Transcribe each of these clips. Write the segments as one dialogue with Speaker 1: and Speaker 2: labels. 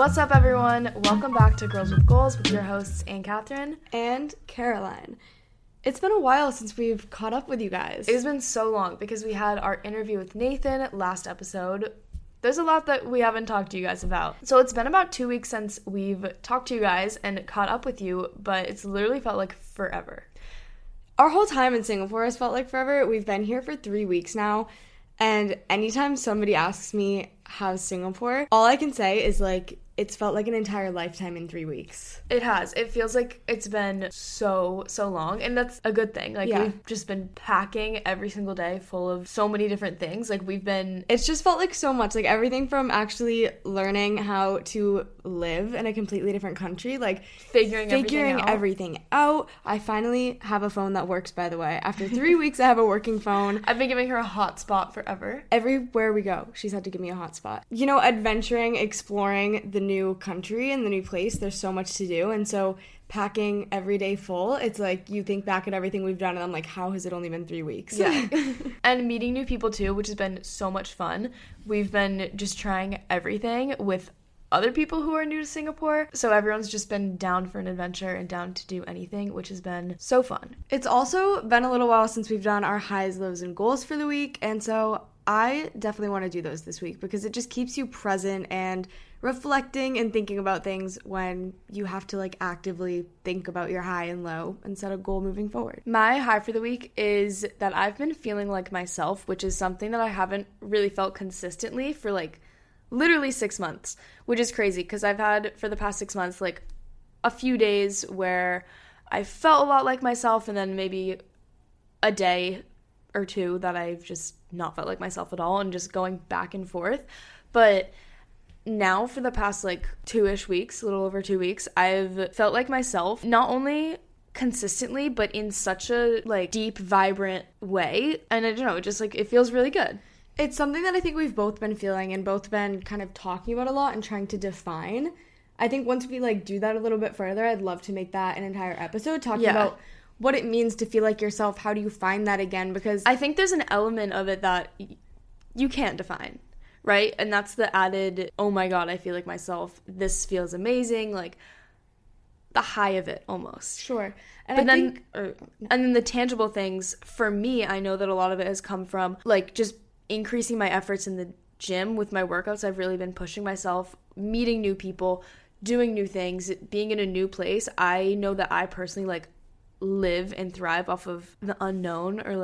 Speaker 1: What's up, everyone? Welcome back to Girls with Goals with your hosts, Anne Catherine
Speaker 2: and Caroline. It's been a while since we've caught up with you guys.
Speaker 1: It's been so long because we had our interview with Nathan last episode. There's a lot that we haven't talked to you guys about. So it's been about 2 weeks since we've talked to you guys and caught up with you, but it's literally felt like forever.
Speaker 2: Our whole time in Singapore has felt like forever. We've been here for 3 weeks now, and anytime somebody asks me how's Singapore, all I can say is it's felt like an entire lifetime in 3 weeks.
Speaker 1: It has. It feels like it's been so long, and that's a good thing. We've just been packing every single day full of so many different things. It's
Speaker 2: just felt like so much. Everything from actually learning how to live in a completely different country,
Speaker 1: figuring
Speaker 2: everything out. I finally have a phone that works, by the way. After 3 weeks, I have a working phone.
Speaker 1: I've been giving her a hotspot forever.
Speaker 2: Everywhere we go, she's had to give me a hotspot. Adventuring, exploring the new country and the new place, there's so much to do, and so packing every day full, it's like you think back at everything we've done and I'm like, how has it only been 3 weeks?
Speaker 1: Yeah. And meeting new people too, which has been so much fun. We've been just trying everything with other people who are new to Singapore, so everyone's just been down for an adventure and down to do anything, which has been so fun.
Speaker 2: It's also been a little while since we've done our highs, lows, and goals for the week, and so I definitely want to do those this week because it just keeps you present and reflecting and thinking about things when you have to actively think about your high and low and set a goal moving forward.
Speaker 1: My high for the week is that I've been feeling like myself, which is something that I haven't really felt consistently for literally 6 months, which is crazy because I've had for the past 6 months a few days where I felt a lot like myself and then maybe a day or two that I've just not felt like myself at all and just going back and forth. But now for the past 2-ish weeks, a little over 2 weeks, I've felt like myself, not only consistently, but in such a deep, vibrant way. And I don't know, it feels really good.
Speaker 2: It's something that I think we've both been feeling and both been kind of talking about a lot and trying to define. I think once we do that a little bit further, I'd love to make that an entire episode talking about what it means to feel like yourself. How do you find that again? Because
Speaker 1: I think there's an element of it that you can't define, right? And that's the added, oh my god, I feel like myself, this feels amazing, the high of it almost.
Speaker 2: Sure.
Speaker 1: And then the tangible things, for me, I know that a lot of it has come from just increasing my efforts in the gym with my workouts. I've really been pushing myself, meeting new people, doing new things, being in a new place. I know that I personally live and thrive off of the unknown or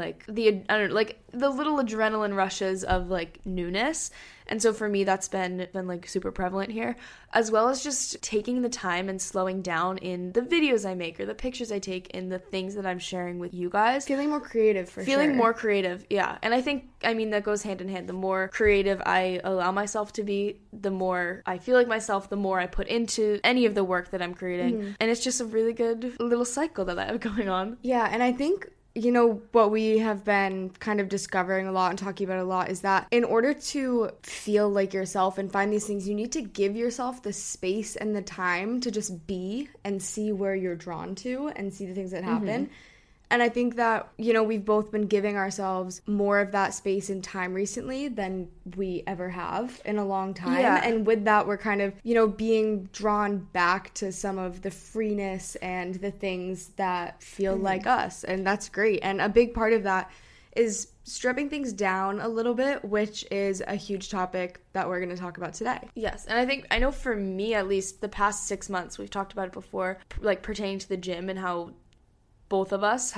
Speaker 1: the little adrenaline rushes of newness. And so for me, that's been super prevalent here, as well as just taking the time and slowing down in the videos I make or the pictures I take in the things that I'm sharing with you guys.
Speaker 2: Feeling more creative,
Speaker 1: Feeling more creative, yeah. And I think, that goes hand in hand. The more creative I allow myself to be, the more I feel like myself, the more I put into any of the work that I'm creating. Mm-hmm. And it's just a really good little cycle that I have going on.
Speaker 2: Yeah, and I think what we have been kind of discovering a lot and talking about a lot is that in order to feel like yourself and find these things, you need to give yourself the space and the time to just be and see where you're drawn to and see the things that happen. Mm-hmm. And I think that, we've both been giving ourselves more of that space and time recently than we ever have in a long time.
Speaker 1: Yeah.
Speaker 2: And with that, we're kind of, being drawn back to some of the freeness and the things that feel like us. And that's great. And a big part of that is stripping things down a little bit, which is a huge topic that we're going to talk about today.
Speaker 1: Yes. And I know for me, at least the past 6 months, we've talked about it before, pertaining to the gym and how both of us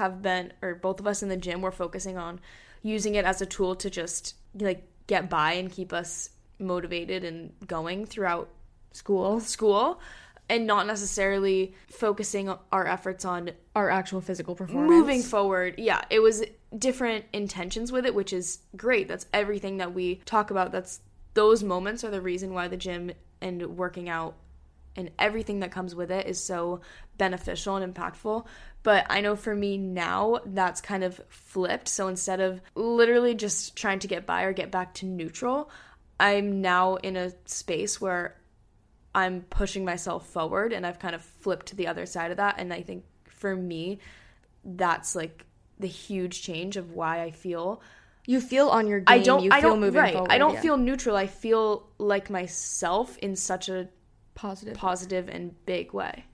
Speaker 1: in the gym, we're focusing on using it as a tool to just get by and keep us motivated and going throughout school and not necessarily focusing our efforts on
Speaker 2: our actual physical performance
Speaker 1: moving forward. Yeah, it was different intentions with it, which is great. That's everything that we talk about. Those moments are the reason why the gym and working out and everything that comes with it is so beneficial and impactful. But I know for me now, that's kind of flipped. So instead of literally just trying to get by or get back to neutral, I'm now in a space where I'm pushing myself forward, and I've kind of flipped to the other side of that. And I think for me, that's the huge change of why I feel.
Speaker 2: You feel on your game.
Speaker 1: I don't
Speaker 2: moving forward.
Speaker 1: I don't feel neutral. I feel like myself in such a
Speaker 2: positive
Speaker 1: and big way.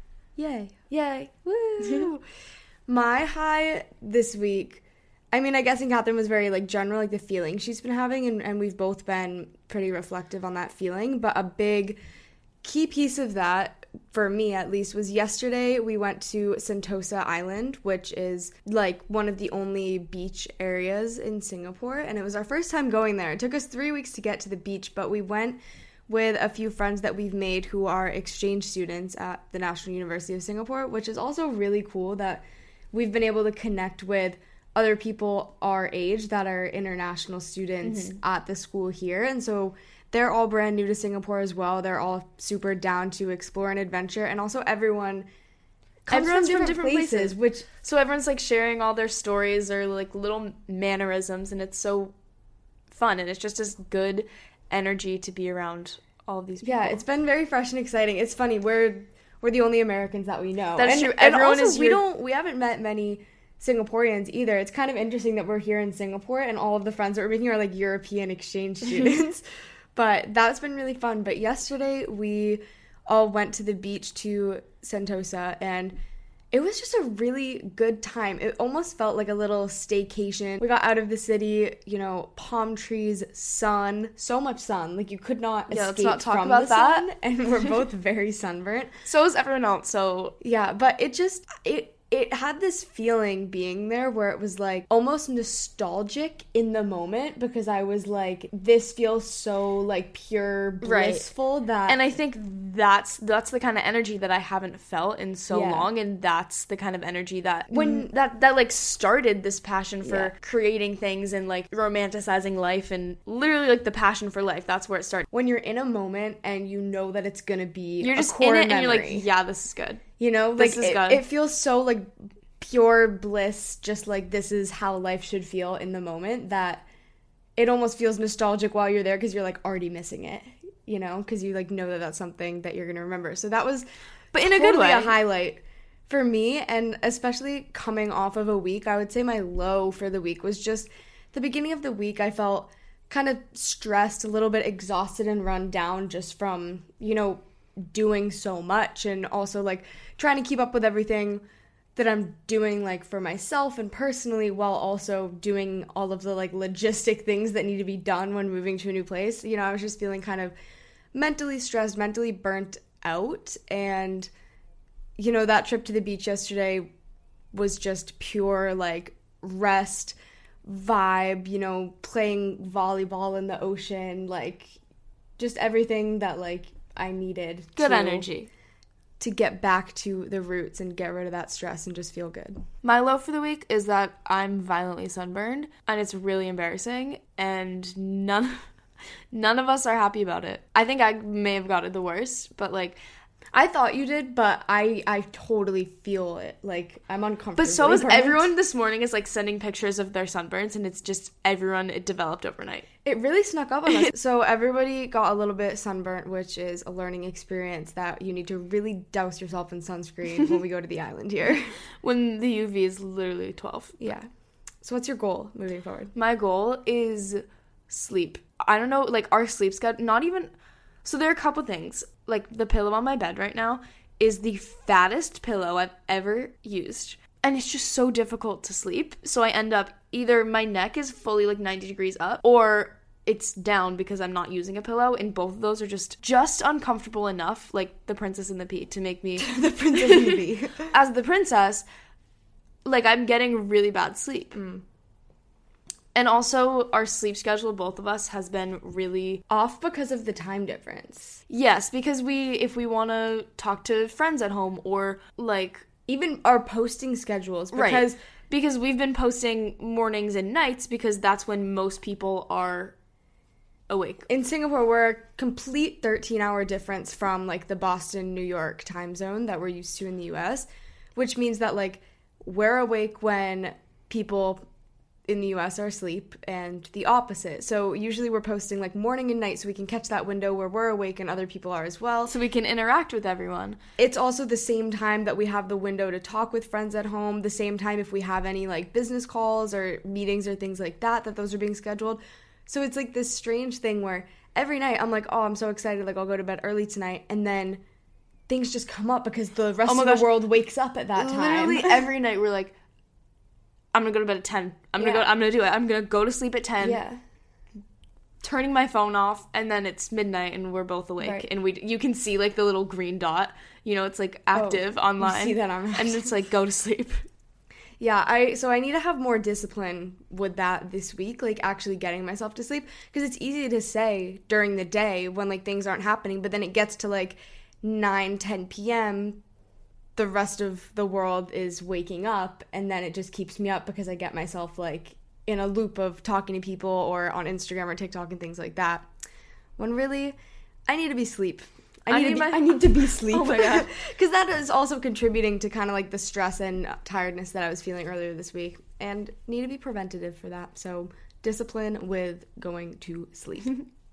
Speaker 2: Yay. Woo. My high this week, I mean, I guess Catherine was very, like, general, like, the feeling she's been having, and we've both been pretty reflective on that feeling, but a big key piece of that, for me at least, was yesterday we went to Sentosa Island, which is, like, one of the only beach areas in Singapore, and it was our first time going there. It took us 3 weeks to get to the beach, but we went with a few friends that we've made who are exchange students at the National University of Singapore, which is also really cool that we've been able to connect with other people our age that are international students at the school here. And so they're all brand new to Singapore as well. They're all super down to explore and adventure. And also everyone's from different places.
Speaker 1: So everyone's, like, sharing all their stories or, like, little mannerisms, and it's so fun. And it's just as good energy to be around all of these people.
Speaker 2: Yeah, it's been very fresh and exciting. It's funny, we're the only Americans that we know.
Speaker 1: That's true. Everyone
Speaker 2: and also,
Speaker 1: is
Speaker 2: we haven't met many Singaporeans either. It's kind of interesting that we're here in Singapore and all of the friends that we're making are, like, European exchange students. But that's been really fun. But yesterday we all went to the beach to Sentosa, and it was just a really good time. It almost felt like a little staycation. We got out of the city, you know, palm trees, sun, so much sun. Like, you could not escape
Speaker 1: let's not talk
Speaker 2: from
Speaker 1: about
Speaker 2: the
Speaker 1: that.
Speaker 2: sun. And we're both very sunburnt.
Speaker 1: So is everyone else, so...
Speaker 2: Yeah, but it had this feeling being there where it was, like, almost nostalgic in the moment, because I was like, this feels so, like, pure blissful that...
Speaker 1: And I think that's the kind of energy that I haven't felt in so long, and that's the kind of energy that that like started this passion for creating things and, like, romanticizing life, and literally, like, the passion for life. That's where it started.
Speaker 2: When you're in a moment and you know that it's gonna be
Speaker 1: you're just
Speaker 2: a core
Speaker 1: in it
Speaker 2: memory.
Speaker 1: And you're like, yeah, this is good.
Speaker 2: You know, like, it feels so, like, pure bliss, just like this is how life should feel in the moment, that it almost feels nostalgic while you're there, because you're, like, already missing it, you know, because you, like, know that that's something that you're gonna remember. So that was,
Speaker 1: but in a good way,
Speaker 2: a highlight for me, and especially coming off of a week. I would say my low for the week was just the beginning of the week. I felt kind of stressed, a little bit exhausted and run down just from, you know, doing so much, and also, like, trying to keep up with everything that I'm doing, like, for myself and personally, while also doing all of the, like, logistic things that need to be done when moving to a new place. You know, I was just feeling kind of mentally stressed, mentally burnt out, and, you know, that trip to the beach yesterday was just pure, like, rest vibe, you know, playing volleyball in the ocean, like, just everything that, like, I needed.
Speaker 1: Good energy.
Speaker 2: To get back to the roots and get rid of that stress and just feel good.
Speaker 1: My low for the week is that I'm violently sunburned, and it's really embarrassing, and none of us are happy about it. I think I may have got it the worst, but, like,
Speaker 2: I thought you did, but I totally feel it. Like, I'm uncomfortable.
Speaker 1: But so is everyone this morning is, like, sending pictures of their sunburns, and it's just it developed overnight.
Speaker 2: It really snuck up on us. So everybody got a little bit sunburnt, which is a learning experience that you need to really douse yourself in sunscreen when we go to the island here.
Speaker 1: When the UV is literally 12.
Speaker 2: Yeah. So what's your goal moving forward?
Speaker 1: My goal is sleep. I don't know, like, our sleep schedule, not even... So there are a couple things. Like, the pillow on my bed right now is the fattest pillow I've ever used. And it's just so difficult to sleep. So I end up either my neck is fully, like, 90 degrees up, or it's down because I'm not using a pillow. And both of those are just uncomfortable enough, like the Princess and the Pea, to make me...
Speaker 2: The Princess and the Pea.
Speaker 1: As the princess, like, I'm getting really bad sleep. And also, our sleep schedule, both of us, has been really...
Speaker 2: off because of the time difference.
Speaker 1: Yes, because if we want to talk to friends at home, or, like...
Speaker 2: even our posting schedules. Because,
Speaker 1: right. Because we've been posting mornings and nights, because that's when most people are awake.
Speaker 2: In Singapore, we're a complete 13-hour difference from, like, the Boston, New York time zone that we're used to in the U.S., which means that, like, we're awake when people in the US are asleep, and the opposite. So usually we're posting, like, morning and night, so we can catch that window where we're awake and other people are as well.
Speaker 1: So we can interact with everyone.
Speaker 2: It's also the same time that we have the window to talk with friends at home, the same time if we have any, like, business calls or meetings or things like that those are being scheduled. So it's, like, this strange thing where every night I'm like, oh, I'm so excited, like I'll go to bed early tonight, and then things just come up because the rest of the world wakes up at that time.
Speaker 1: Literally every night we're like, I'm gonna go to bed at 10. I'm gonna do it. I'm gonna go to sleep at 10.
Speaker 2: Yeah.
Speaker 1: Turning my phone off, and then it's midnight and we're both awake. Right. And you can see like the little green dot. You know, it's like active online.
Speaker 2: You see that on
Speaker 1: and it's like go to sleep.
Speaker 2: Yeah, I need to have more discipline with that this week, like actually getting myself to sleep, because it's easy to say during the day when like things aren't happening, but then it gets to like 9-10 p.m. the rest of the world is waking up, and then it just keeps me up because I get myself like in a loop of talking to people or on Instagram or TikTok and things like that, when really I need to be asleep. I need to be asleep.
Speaker 1: Oh my God.
Speaker 2: Because that is also contributing to kind of like the stress and tiredness that I was feeling earlier this week, and need to be preventative for that. So discipline with going to sleep.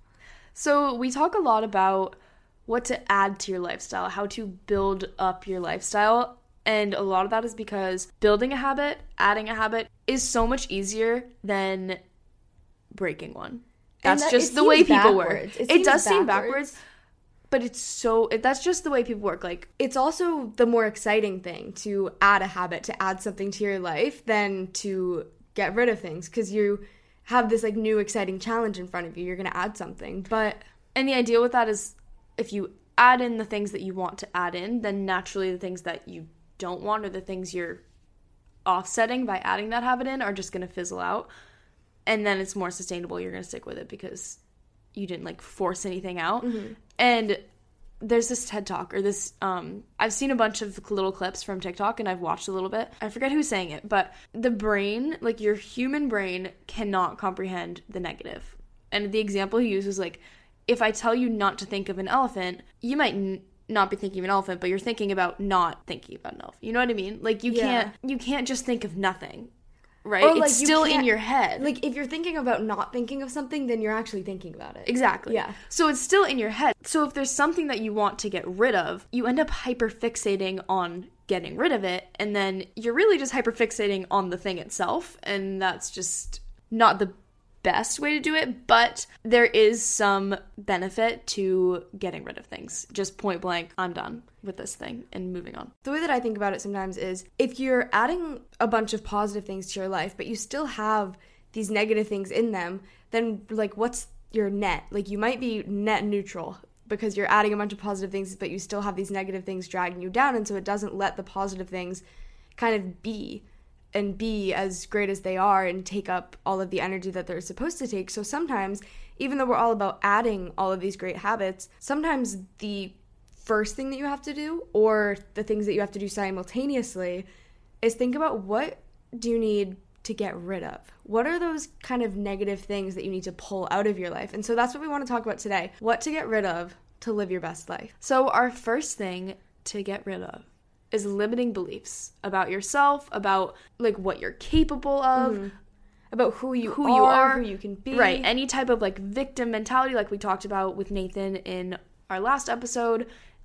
Speaker 1: So we talk a lot about what to add to your lifestyle, how to build up your lifestyle. And a lot of that is because building a habit, adding a habit is so much easier than breaking one. That's just the way people work. It does seem backwards. But that's just the way people work. Like,
Speaker 2: it's also the more exciting thing to add a habit, to add something to your life than to get rid of things, because you have this like new exciting challenge in front of you. You're going to add something.
Speaker 1: And the idea with that is if you add in the things that you want to add in, then naturally the things that you don't want, or the things you're offsetting by adding that habit in, are just going to fizzle out. And then it's more sustainable. You're going to stick with it because you didn't like force anything out. Mm-hmm. And there's this TED Talk, or this, I've seen a bunch of little clips from TikTok, and I've watched a little bit. I forget who's saying it, but the brain, like your human brain, cannot comprehend the negative. And the example he used was like, if I tell you not to think of an elephant, you might not be thinking of an elephant, but you're thinking about not thinking about an elephant. You know what I mean? Like you can't just think of nothing. Right? Or, like, it's still in your head.
Speaker 2: Like, if you're thinking about not thinking of something, then you're actually thinking about it.
Speaker 1: Exactly.
Speaker 2: Yeah.
Speaker 1: So it's still in your head. So if there's something that you want to get rid of, you end up hyperfixating on getting rid of it, and then you're really just hyperfixating on the thing itself, and that's just not the best way to do it, but there is some benefit to getting rid of things. Just point blank, I'm done with this thing and moving on.
Speaker 2: The way that I think about it sometimes is, if you're adding a bunch of positive things to your life, but you still have these negative things in them, then like what's your net? Like you might be net neutral because you're adding a bunch of positive things, but you still have these negative things dragging you down, and so it doesn't let the positive things kind of be as great as they are and take up all of the energy that they're supposed to take. So sometimes, even though we're all about adding all of these great habits, sometimes the first thing that you have to do, or the things that you have to do simultaneously, is think about, what do you need to get rid of? What are those kind of negative things that you need to pull out of your life? And so that's what we want to talk about today. What to get rid of to live your best life.
Speaker 1: So our first thing to get rid of is limiting beliefs about yourself, about like what you're capable of,
Speaker 2: about who you are, who you can be.
Speaker 1: Right. Any type of like victim mentality, like we talked about with Nathan in our last episode,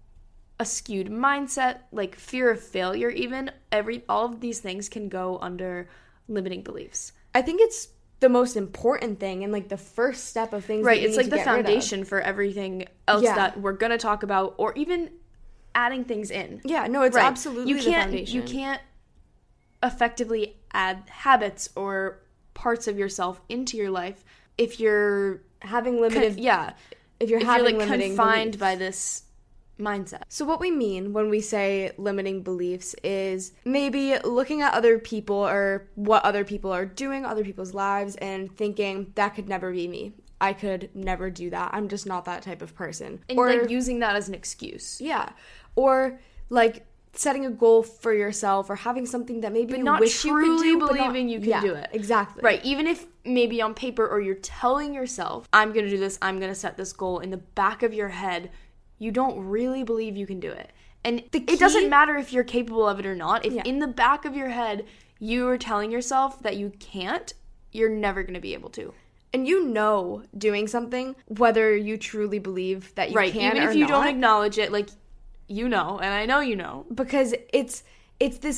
Speaker 1: a skewed mindset, like fear of failure even, all of these things can go under limiting beliefs.
Speaker 2: I think it's the most important thing and like the first step of things.
Speaker 1: Right. It's like the foundation for everything else that we're going to talk about, or even adding things in.
Speaker 2: Yeah, no, it's absolutely the foundation.
Speaker 1: You can't effectively add habits or parts of yourself into your life if you're
Speaker 2: having limited
Speaker 1: if you're like confined by this mindset.
Speaker 2: So what we mean when we say limiting beliefs is maybe looking at other people or what other people are doing, other people's lives, and thinking that could never be me. I could never do that. I'm just not that type of person.
Speaker 1: And or like using that as an excuse.
Speaker 2: Yeah. Or like setting a goal for yourself, or having something that maybe you wish you could do,
Speaker 1: believing you can do it.
Speaker 2: Exactly.
Speaker 1: Right. Even if maybe on paper, or you're telling yourself, I'm going to do this, I'm going to set this goal, in the back of your head, you don't really believe you can do it. And it doesn't matter if you're capable of it or not. If in the back of your head, you are telling yourself that you can't, you're never going to be able to.
Speaker 2: And you know doing something, whether you truly believe that you can or not.
Speaker 1: Even if you don't acknowledge it, like, you know, and I know you know.
Speaker 2: Because it's this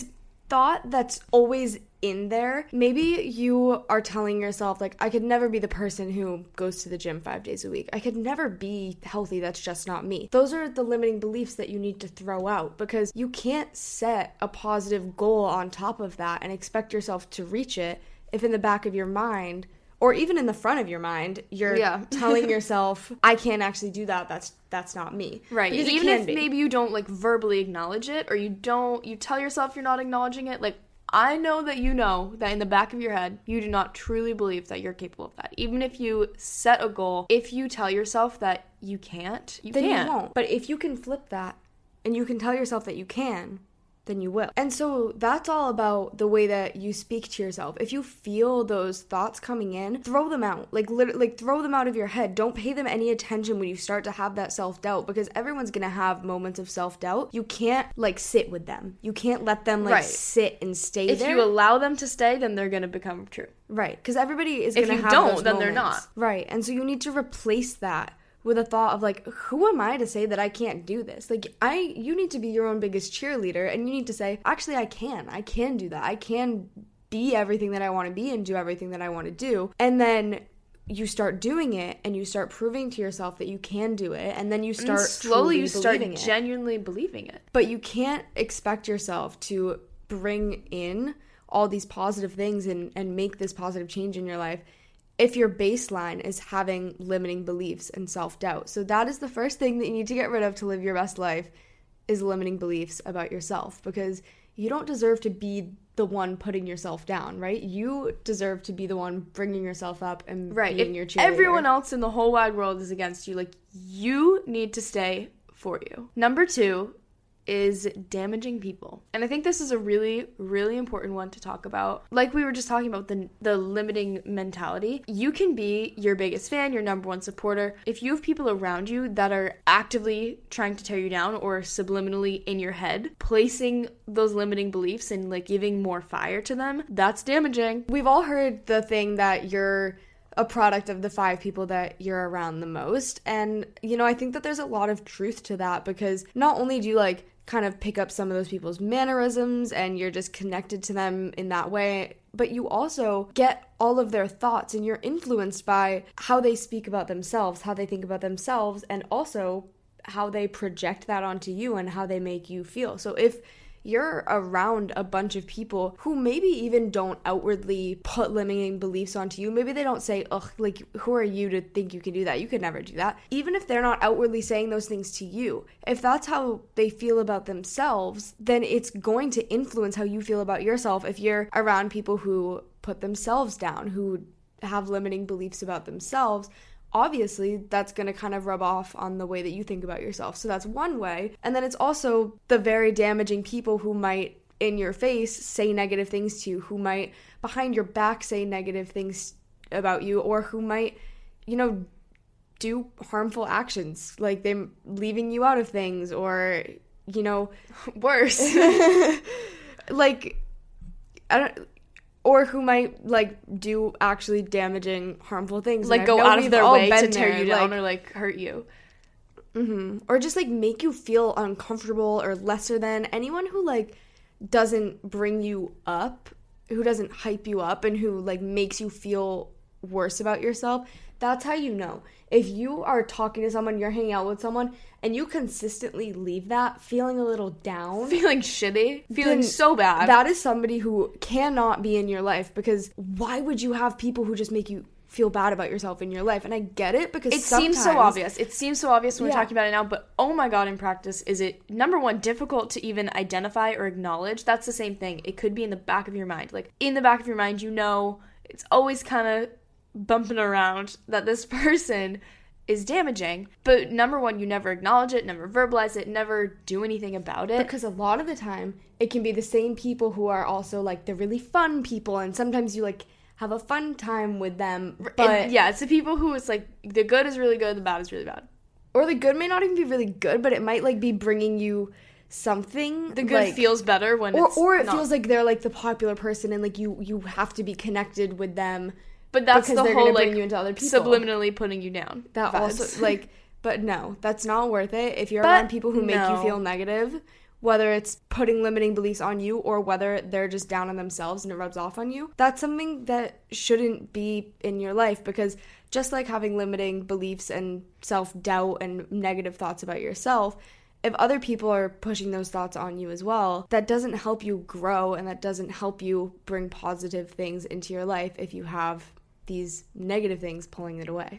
Speaker 2: thought that's always in there. Maybe you are telling yourself, like, I could never be the person who goes to the gym 5 days a week. I could never be healthy. That's just not me. Those are the limiting beliefs that you need to throw out, because you can't set a positive goal on top of that and expect yourself to reach it if in the back of your mind, or even in the front of your mind, you're telling yourself, I can't actually do that. That's not me.
Speaker 1: Right.
Speaker 2: Because
Speaker 1: even if maybe you don't like verbally acknowledge it, or you tell yourself you're not acknowledging it. Like, I know that in the back of your head, you do not truly believe that you're capable of that. Even if you set a goal, if you tell yourself that you can't,
Speaker 2: then you won't. But if you can flip that and you can tell yourself that you can, then you will. And so that's all about the way that you speak to yourself. If you feel those thoughts coming in, throw them out. Like, literally, like, throw them out of your head. Don't pay them any attention when you start to have that self-doubt, because everyone's gonna have moments of self-doubt. You can't, like, sit with them. You can't let them, like, sit and stay there.
Speaker 1: If you allow them to stay, then they're gonna become true.
Speaker 2: Right. Because everybody is gonna have those moments. If you don't, then they're not. Right. And so you need to replace that with a thought of, like, who am I to say that I can't do this? Like, you need to be your own biggest cheerleader, and you need to say, actually, I can do that. I can be everything that I want to be and do everything that I want to do. And then you start doing it, and you start proving to yourself that you can do it, and then you start
Speaker 1: genuinely believing it.
Speaker 2: But you can't expect yourself to bring in all these positive things and make this positive change in your life if your baseline is having limiting beliefs and self-doubt. So that is the first thing that you need to get rid of to live your best life, is limiting beliefs about yourself, because you don't deserve to be the one putting yourself down, right? You deserve to be the one bringing yourself up and being your cheerleader.
Speaker 1: Everyone else in the whole wide world is against you. Like, you need to stay for you. Number 2 is damaging people. And I think this is a really, really important one to talk about. Like we were just talking about, the limiting mentality. You can be your biggest fan, your number one supporter. If you have people around you that are actively trying to tear you down, or subliminally in your head placing those limiting beliefs and like giving more fire to them, that's damaging.
Speaker 2: We've all heard the thing that you're a product of the 5 people that you're around the most. And, you know, I think that there's a lot of truth to that, because not only do you like kind of pick up some of those people's mannerisms and you're just connected to them in that way, but you also get all of their thoughts, and you're influenced by how they speak about themselves, how they think about themselves, and also how they project that onto you and how they make you feel. So if you're around a bunch of people who maybe even don't outwardly put limiting beliefs onto you. Maybe they don't say, ugh, like, who are you to think you can do that? You could never do that. Even if they're not outwardly saying those things to you, if that's how they feel about themselves, then it's going to influence how you feel about yourself if you're around people who put themselves down, who have limiting beliefs about themselves. Obviously, that's going to kind of rub off on the way that you think about yourself. So that's one way. And then it's also the very damaging people who might, in your face, say negative things to you, who might, behind your back, say negative things about you, or who might, you know, do harmful actions, like them leaving you out of things, or, you know,
Speaker 1: worse.
Speaker 2: Like, I don't... Or who might, like, do actually damaging, harmful things.
Speaker 1: Like, go out of their way to tear you down, or, like, hurt you.
Speaker 2: Mm-hmm. Or just, like, make you feel uncomfortable or lesser than. Anyone who, like, doesn't bring you up, who doesn't hype you up, and who, like, makes you feel worse about yourself, that's how you know. If you are talking to someone, you're hanging out with someone, and you consistently leave that feeling a little down,
Speaker 1: feeling shitty, feeling so bad,
Speaker 2: that is somebody who cannot be in your life, because why would you have people who just make you feel bad about yourself in your life? And I get it, because
Speaker 1: it seems so obvious. It seems so obvious when we're talking about it now, but oh my god, in practice, is it, number one, difficult to even identify or acknowledge? That's the same thing. It could be in the back of your mind. Like, in the back of your mind, you know, it's always kind of bumping around that this person is damaging, but number one, you never acknowledge it, never verbalize it, never do anything about it.
Speaker 2: Because a lot of the time, it can be the same people who are also, like, the really fun people, and sometimes you, like, have a fun time with them, but...
Speaker 1: yeah, it's the people who it's, like, the good is really good, the bad is really bad.
Speaker 2: Or the good may not even be really good, but it might, like, be bringing you something.
Speaker 1: The good, like, feels better when
Speaker 2: or it feels like they're, like, the popular person, and, like, you have to be connected with them.
Speaker 1: But that's
Speaker 2: because
Speaker 1: the
Speaker 2: whole, like, bring you into other people.
Speaker 1: Subliminally putting you down.
Speaker 2: That
Speaker 1: vibes.
Speaker 2: Also, like, but no, that's not worth it. If you're around people who make you feel negative, whether it's putting limiting beliefs on you or whether they're just down on themselves and it rubs off on you, that's something that shouldn't be in your life, because just like having limiting beliefs and self-doubt and negative thoughts about yourself, if other people are pushing those thoughts on you as well, that doesn't help you grow, and that doesn't help you bring positive things into your life if you have these negative things pulling it away.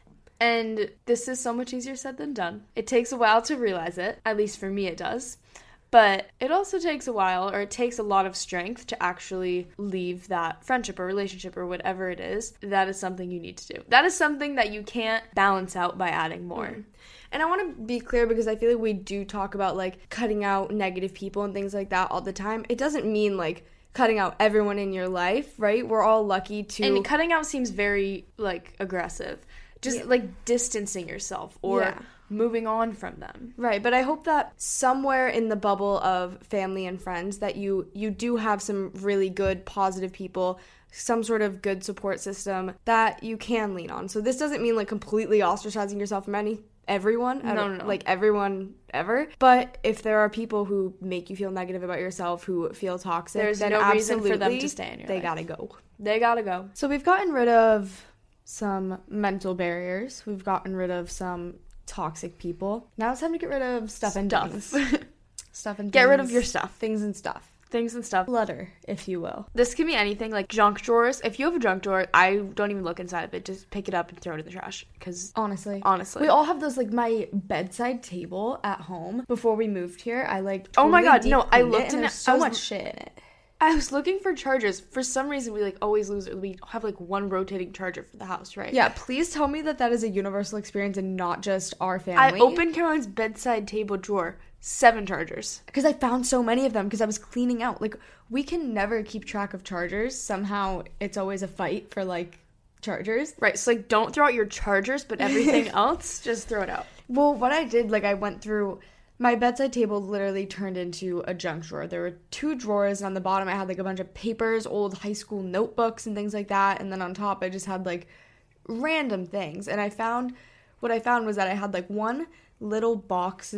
Speaker 1: And this is so much easier said than done. It takes a while to realize it, at least for me it does. But it also takes a while, or it takes a lot of strength to actually leave that friendship or relationship or whatever it is. That is something you need to do. That is something that you can't balance out by adding more.
Speaker 2: And I want to be clear, because I feel like we do talk about, like, cutting out negative people and things like that all the time. It doesn't mean, like, cutting out everyone in your life, right? We're all lucky to...
Speaker 1: And cutting out seems very, like, aggressive. Just, like, distancing yourself or moving on from them.
Speaker 2: Right, but I hope that somewhere in the bubble of family and friends that you do have some really good, positive people, some sort of good support system that you can lean on. So this doesn't mean, like, completely ostracizing yourself from everyone.
Speaker 1: No.
Speaker 2: Like, everyone ever. But if there are people who make you feel negative about yourself, who feel toxic,
Speaker 1: there's
Speaker 2: then
Speaker 1: no reason for them to stay in your life.
Speaker 2: They gotta go.
Speaker 1: They gotta go.
Speaker 2: So we've gotten rid of some mental barriers. We've gotten rid of some toxic people. Now it's time to get rid of stuff and things. Stuff and things.
Speaker 1: Get rid of your stuff.
Speaker 2: Things and stuff.
Speaker 1: Things and stuff.
Speaker 2: Clutter, if you will.
Speaker 1: This can be anything, like junk drawers. If you have a junk drawer, I don't even look inside of it. Just pick it up and throw it in the trash. Because
Speaker 2: honestly.
Speaker 1: We
Speaker 2: all have those, like, my bedside table at home. Before we moved here, I, like,
Speaker 1: oh my god, no, I looked
Speaker 2: in
Speaker 1: in
Speaker 2: it. So much shit in it.
Speaker 1: I was looking for chargers. For some reason, we, like, always lose it. We have, like, one rotating charger for the house, right?
Speaker 2: Yeah, please tell me that is a universal experience and not just our family.
Speaker 1: I opened Caroline's bedside table drawer. 7 chargers.
Speaker 2: Because I found so many of them because I was cleaning out. Like, we can never keep track of chargers. Somehow, it's always a fight for, like, chargers.
Speaker 1: Right, so, like, don't throw out your chargers, but everything else, just throw it out.
Speaker 2: Well, what I did, like, I went through... My bedside table literally turned into a junk drawer. There were 2 drawers, and on the bottom I had, like, a bunch of papers, old high school notebooks and things like that, and then on top I just had, like, random things. And what I found was that I had, like, one little box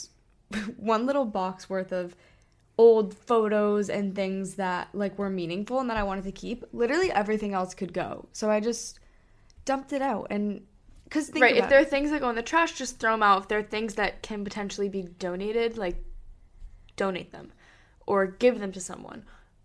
Speaker 2: worth of old photos and things that, like, were meaningful and that I wanted to keep. Literally everything else could go. So I just dumped it out. And because
Speaker 1: if there are things that go in the trash, just throw them out. If there are things that can potentially be donated, like, donate them or give them to someone.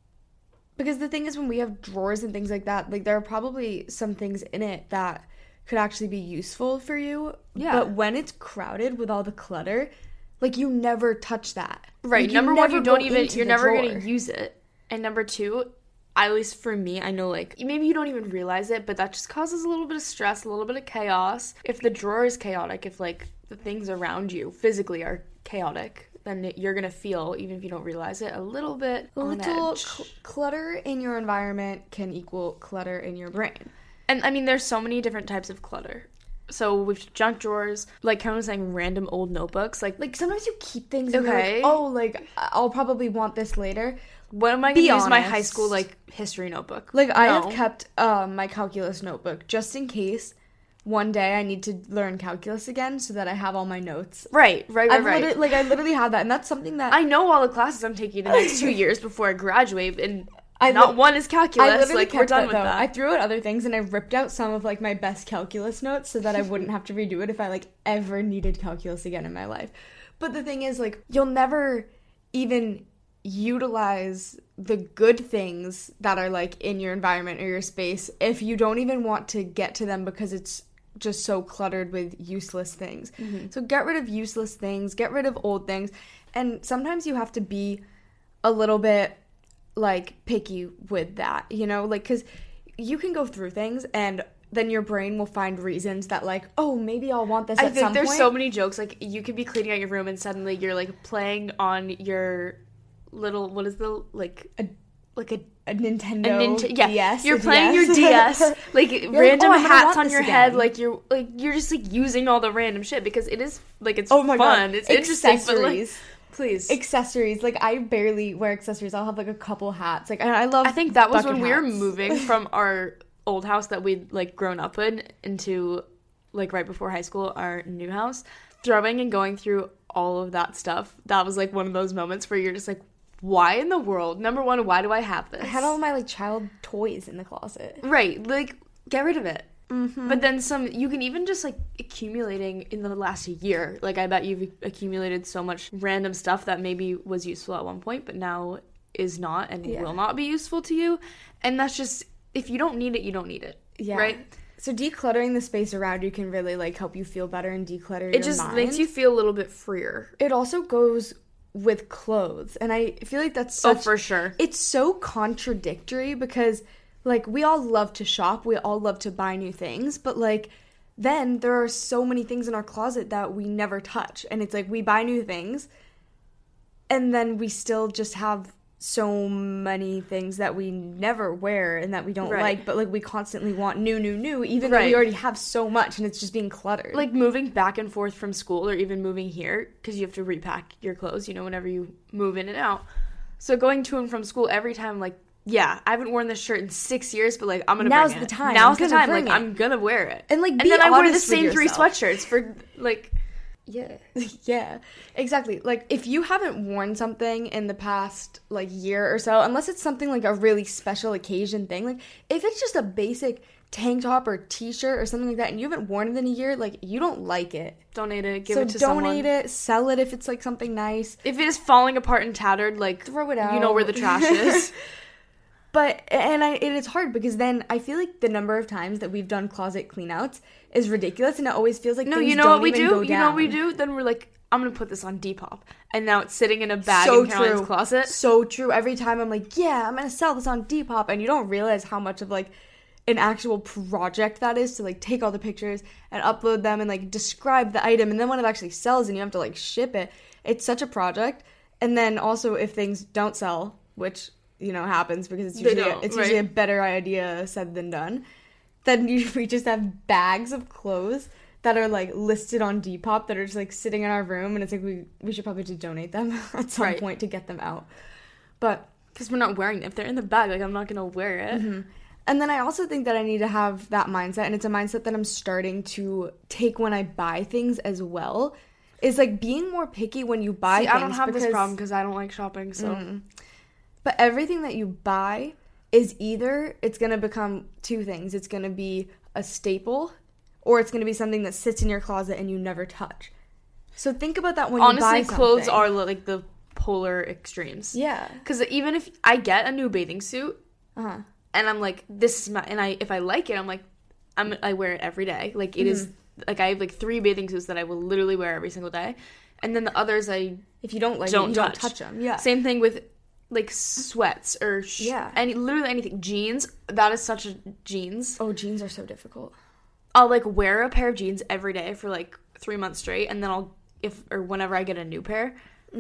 Speaker 2: Because the thing is, when we have drawers and things like that, like, there are probably some things in it that could actually be useful for you.
Speaker 1: Yeah.
Speaker 2: But when it's crowded with all the clutter, like, you never touch that.
Speaker 1: Right.
Speaker 2: Like,
Speaker 1: number one, you're never going to use it. And number 2, at least for me, I know, like, maybe you don't even realize it, but that just causes a little bit of stress, a little bit of chaos. If the drawer is chaotic, if, like, the things around you physically are chaotic, then you're going to feel, even if you don't realize it, a little bit on edge.
Speaker 2: Clutter in your environment can equal clutter in your brain.
Speaker 1: And, I mean, there's so many different types of clutter. So with junk drawers, like Karen was saying, random old notebooks. Like
Speaker 2: sometimes you keep things and you're like, oh, like, I'll probably want this later.
Speaker 1: What am I going to use my high school, like, history notebook?
Speaker 2: Like, I have kept my calculus notebook just in case one day I need to learn calculus again so that I have all my notes.
Speaker 1: Right.
Speaker 2: I literally have that, and that's something that...
Speaker 1: I know all the classes I'm taking the next 2 years before I graduate, and one is calculus. Like, we're done with that.
Speaker 2: I threw out other things, and I ripped out some of, like, my best calculus notes so that I wouldn't have to redo it if I, like, ever needed calculus again in my life. But the thing is, like, you'll never even utilize the good things that are, like, in your environment or your space if you don't even want to get to them because it's just so cluttered with useless things. Mm-hmm. So get rid of useless things, get rid of old things, and sometimes you have to be a little bit, like, picky with that, you know, like, because you can go through things and then your brain will find reasons that, like, oh, maybe I'll want this at some point. I think
Speaker 1: there's so many jokes, like, you could be cleaning out your room and suddenly you're, like, playing on your little, what is the, like a
Speaker 2: Nintendo DS.
Speaker 1: You're playing your DS, like, you're random hats on your head, like, you're just, like, using all the random shit because it is, like, it's fun, God. It's interesting, but, like, please.
Speaker 2: Accessories. Like, I barely wear accessories. I'll have, like, a couple hats. Like,
Speaker 1: I think that was when we were moving from our old house that we'd, like, grown up in into like right before high school, our new house, throwing and going through all of that stuff, that was like one of those moments where you're just like, why in the world? Number one, why do I have this?
Speaker 2: I had all my like child toys in the closet.
Speaker 1: Right, like get rid of it. But then you can even just like accumulating in the last year. Like I bet you've accumulated so much random stuff that maybe was useful at one point, but now is not and will not be useful to you. And that's just, if you don't need it, you don't need it.
Speaker 2: Yeah.
Speaker 1: Right?
Speaker 2: So decluttering the space around you can really like help you feel better and declutter your
Speaker 1: It just
Speaker 2: mind.
Speaker 1: makes you feel a little bit freer.
Speaker 2: It also goes with clothes, and I feel like that's such,
Speaker 1: for sure.
Speaker 2: It's so contradictory because like we all love to shop, we all love to buy new things, but like then there are so many things in our closet that we never touch, and it's like we buy new things and then we still just have so many things that we never wear and that we don't like, but like we constantly want new, even though we already have so much and it's just being cluttered.
Speaker 1: Like moving back and forth from school, or even moving here, because you have to repack your clothes, you know, whenever you move in and out. So going to and from school every time, like, yeah, I haven't worn this shirt in 6 years, but like I'm gonna
Speaker 2: Now's
Speaker 1: bring it.
Speaker 2: the time.
Speaker 1: Now's the time. Like I'm gonna wear it.
Speaker 2: And like,
Speaker 1: and then I wear the
Speaker 2: honest with
Speaker 1: same 3
Speaker 2: yourself.
Speaker 1: sweatshirts for like.
Speaker 2: Yeah. Yeah, exactly. Like, if you haven't worn something in the past, like, year or so, unless it's something, like, a really special occasion thing, like, if it's just a basic tank top or t-shirt or something like that, and you haven't worn it in a year, like, you don't like it.
Speaker 1: Donate it, give it to someone.
Speaker 2: So donate it, sell it if it's, like, something nice.
Speaker 1: If it is falling apart and tattered, like,
Speaker 2: throw it out.
Speaker 1: You know where the trash is.
Speaker 2: But, it is hard because then I feel like the number of times that we've done closet cleanouts is ridiculous, and it always feels like things
Speaker 1: you know
Speaker 2: don't
Speaker 1: what we
Speaker 2: even
Speaker 1: do?
Speaker 2: go
Speaker 1: You
Speaker 2: down.
Speaker 1: know what we do? Then we're like, I'm gonna put this on Depop, and now it's sitting in a bag
Speaker 2: So
Speaker 1: in Caroline's
Speaker 2: true.
Speaker 1: closet.
Speaker 2: So true. Every time I'm like, yeah, I'm gonna sell this on Depop, and you don't realize how much of like an actual project that is to like take all the pictures and upload them and like describe the item, and then when it actually sells and you have to like ship it, it's such a project. And then also if things don't sell, which you know happens because it's usually a better idea said than done, then we just have bags of clothes that are like listed on Depop that are just like sitting in our room, and it's like we should probably just donate them at some point to get them out. But
Speaker 1: because we're not wearing them, if they're in the bag, like I'm not gonna wear it.
Speaker 2: Mm-hmm. And then I also think that I need to have that mindset, and it's a mindset that I'm starting to take when I buy things as well, is like being more picky when you buy things.
Speaker 1: I don't have this problem because I don't like shopping, so
Speaker 2: but everything that you buy is either it's going to become 2 things. It's going to be a staple, or it's going to be something that sits in your closet and you never touch. So think about that when you buy something.
Speaker 1: Honestly, clothes are like the polar extremes.
Speaker 2: Yeah.
Speaker 1: Because even if I get a new bathing suit, and I'm like, this is my, and if I like it, I'm like, I wear it every day. Like it is, like I have like 3 bathing suits that I will literally wear every single day, and then the others
Speaker 2: if you don't like
Speaker 1: don't
Speaker 2: touch them. Yeah.
Speaker 1: Same thing with like sweats or literally anything. Jeans, that is such a jeans.
Speaker 2: Oh, jeans are so difficult.
Speaker 1: I'll like wear a pair of jeans every day for like 3 months straight, and then whenever I get a new pair,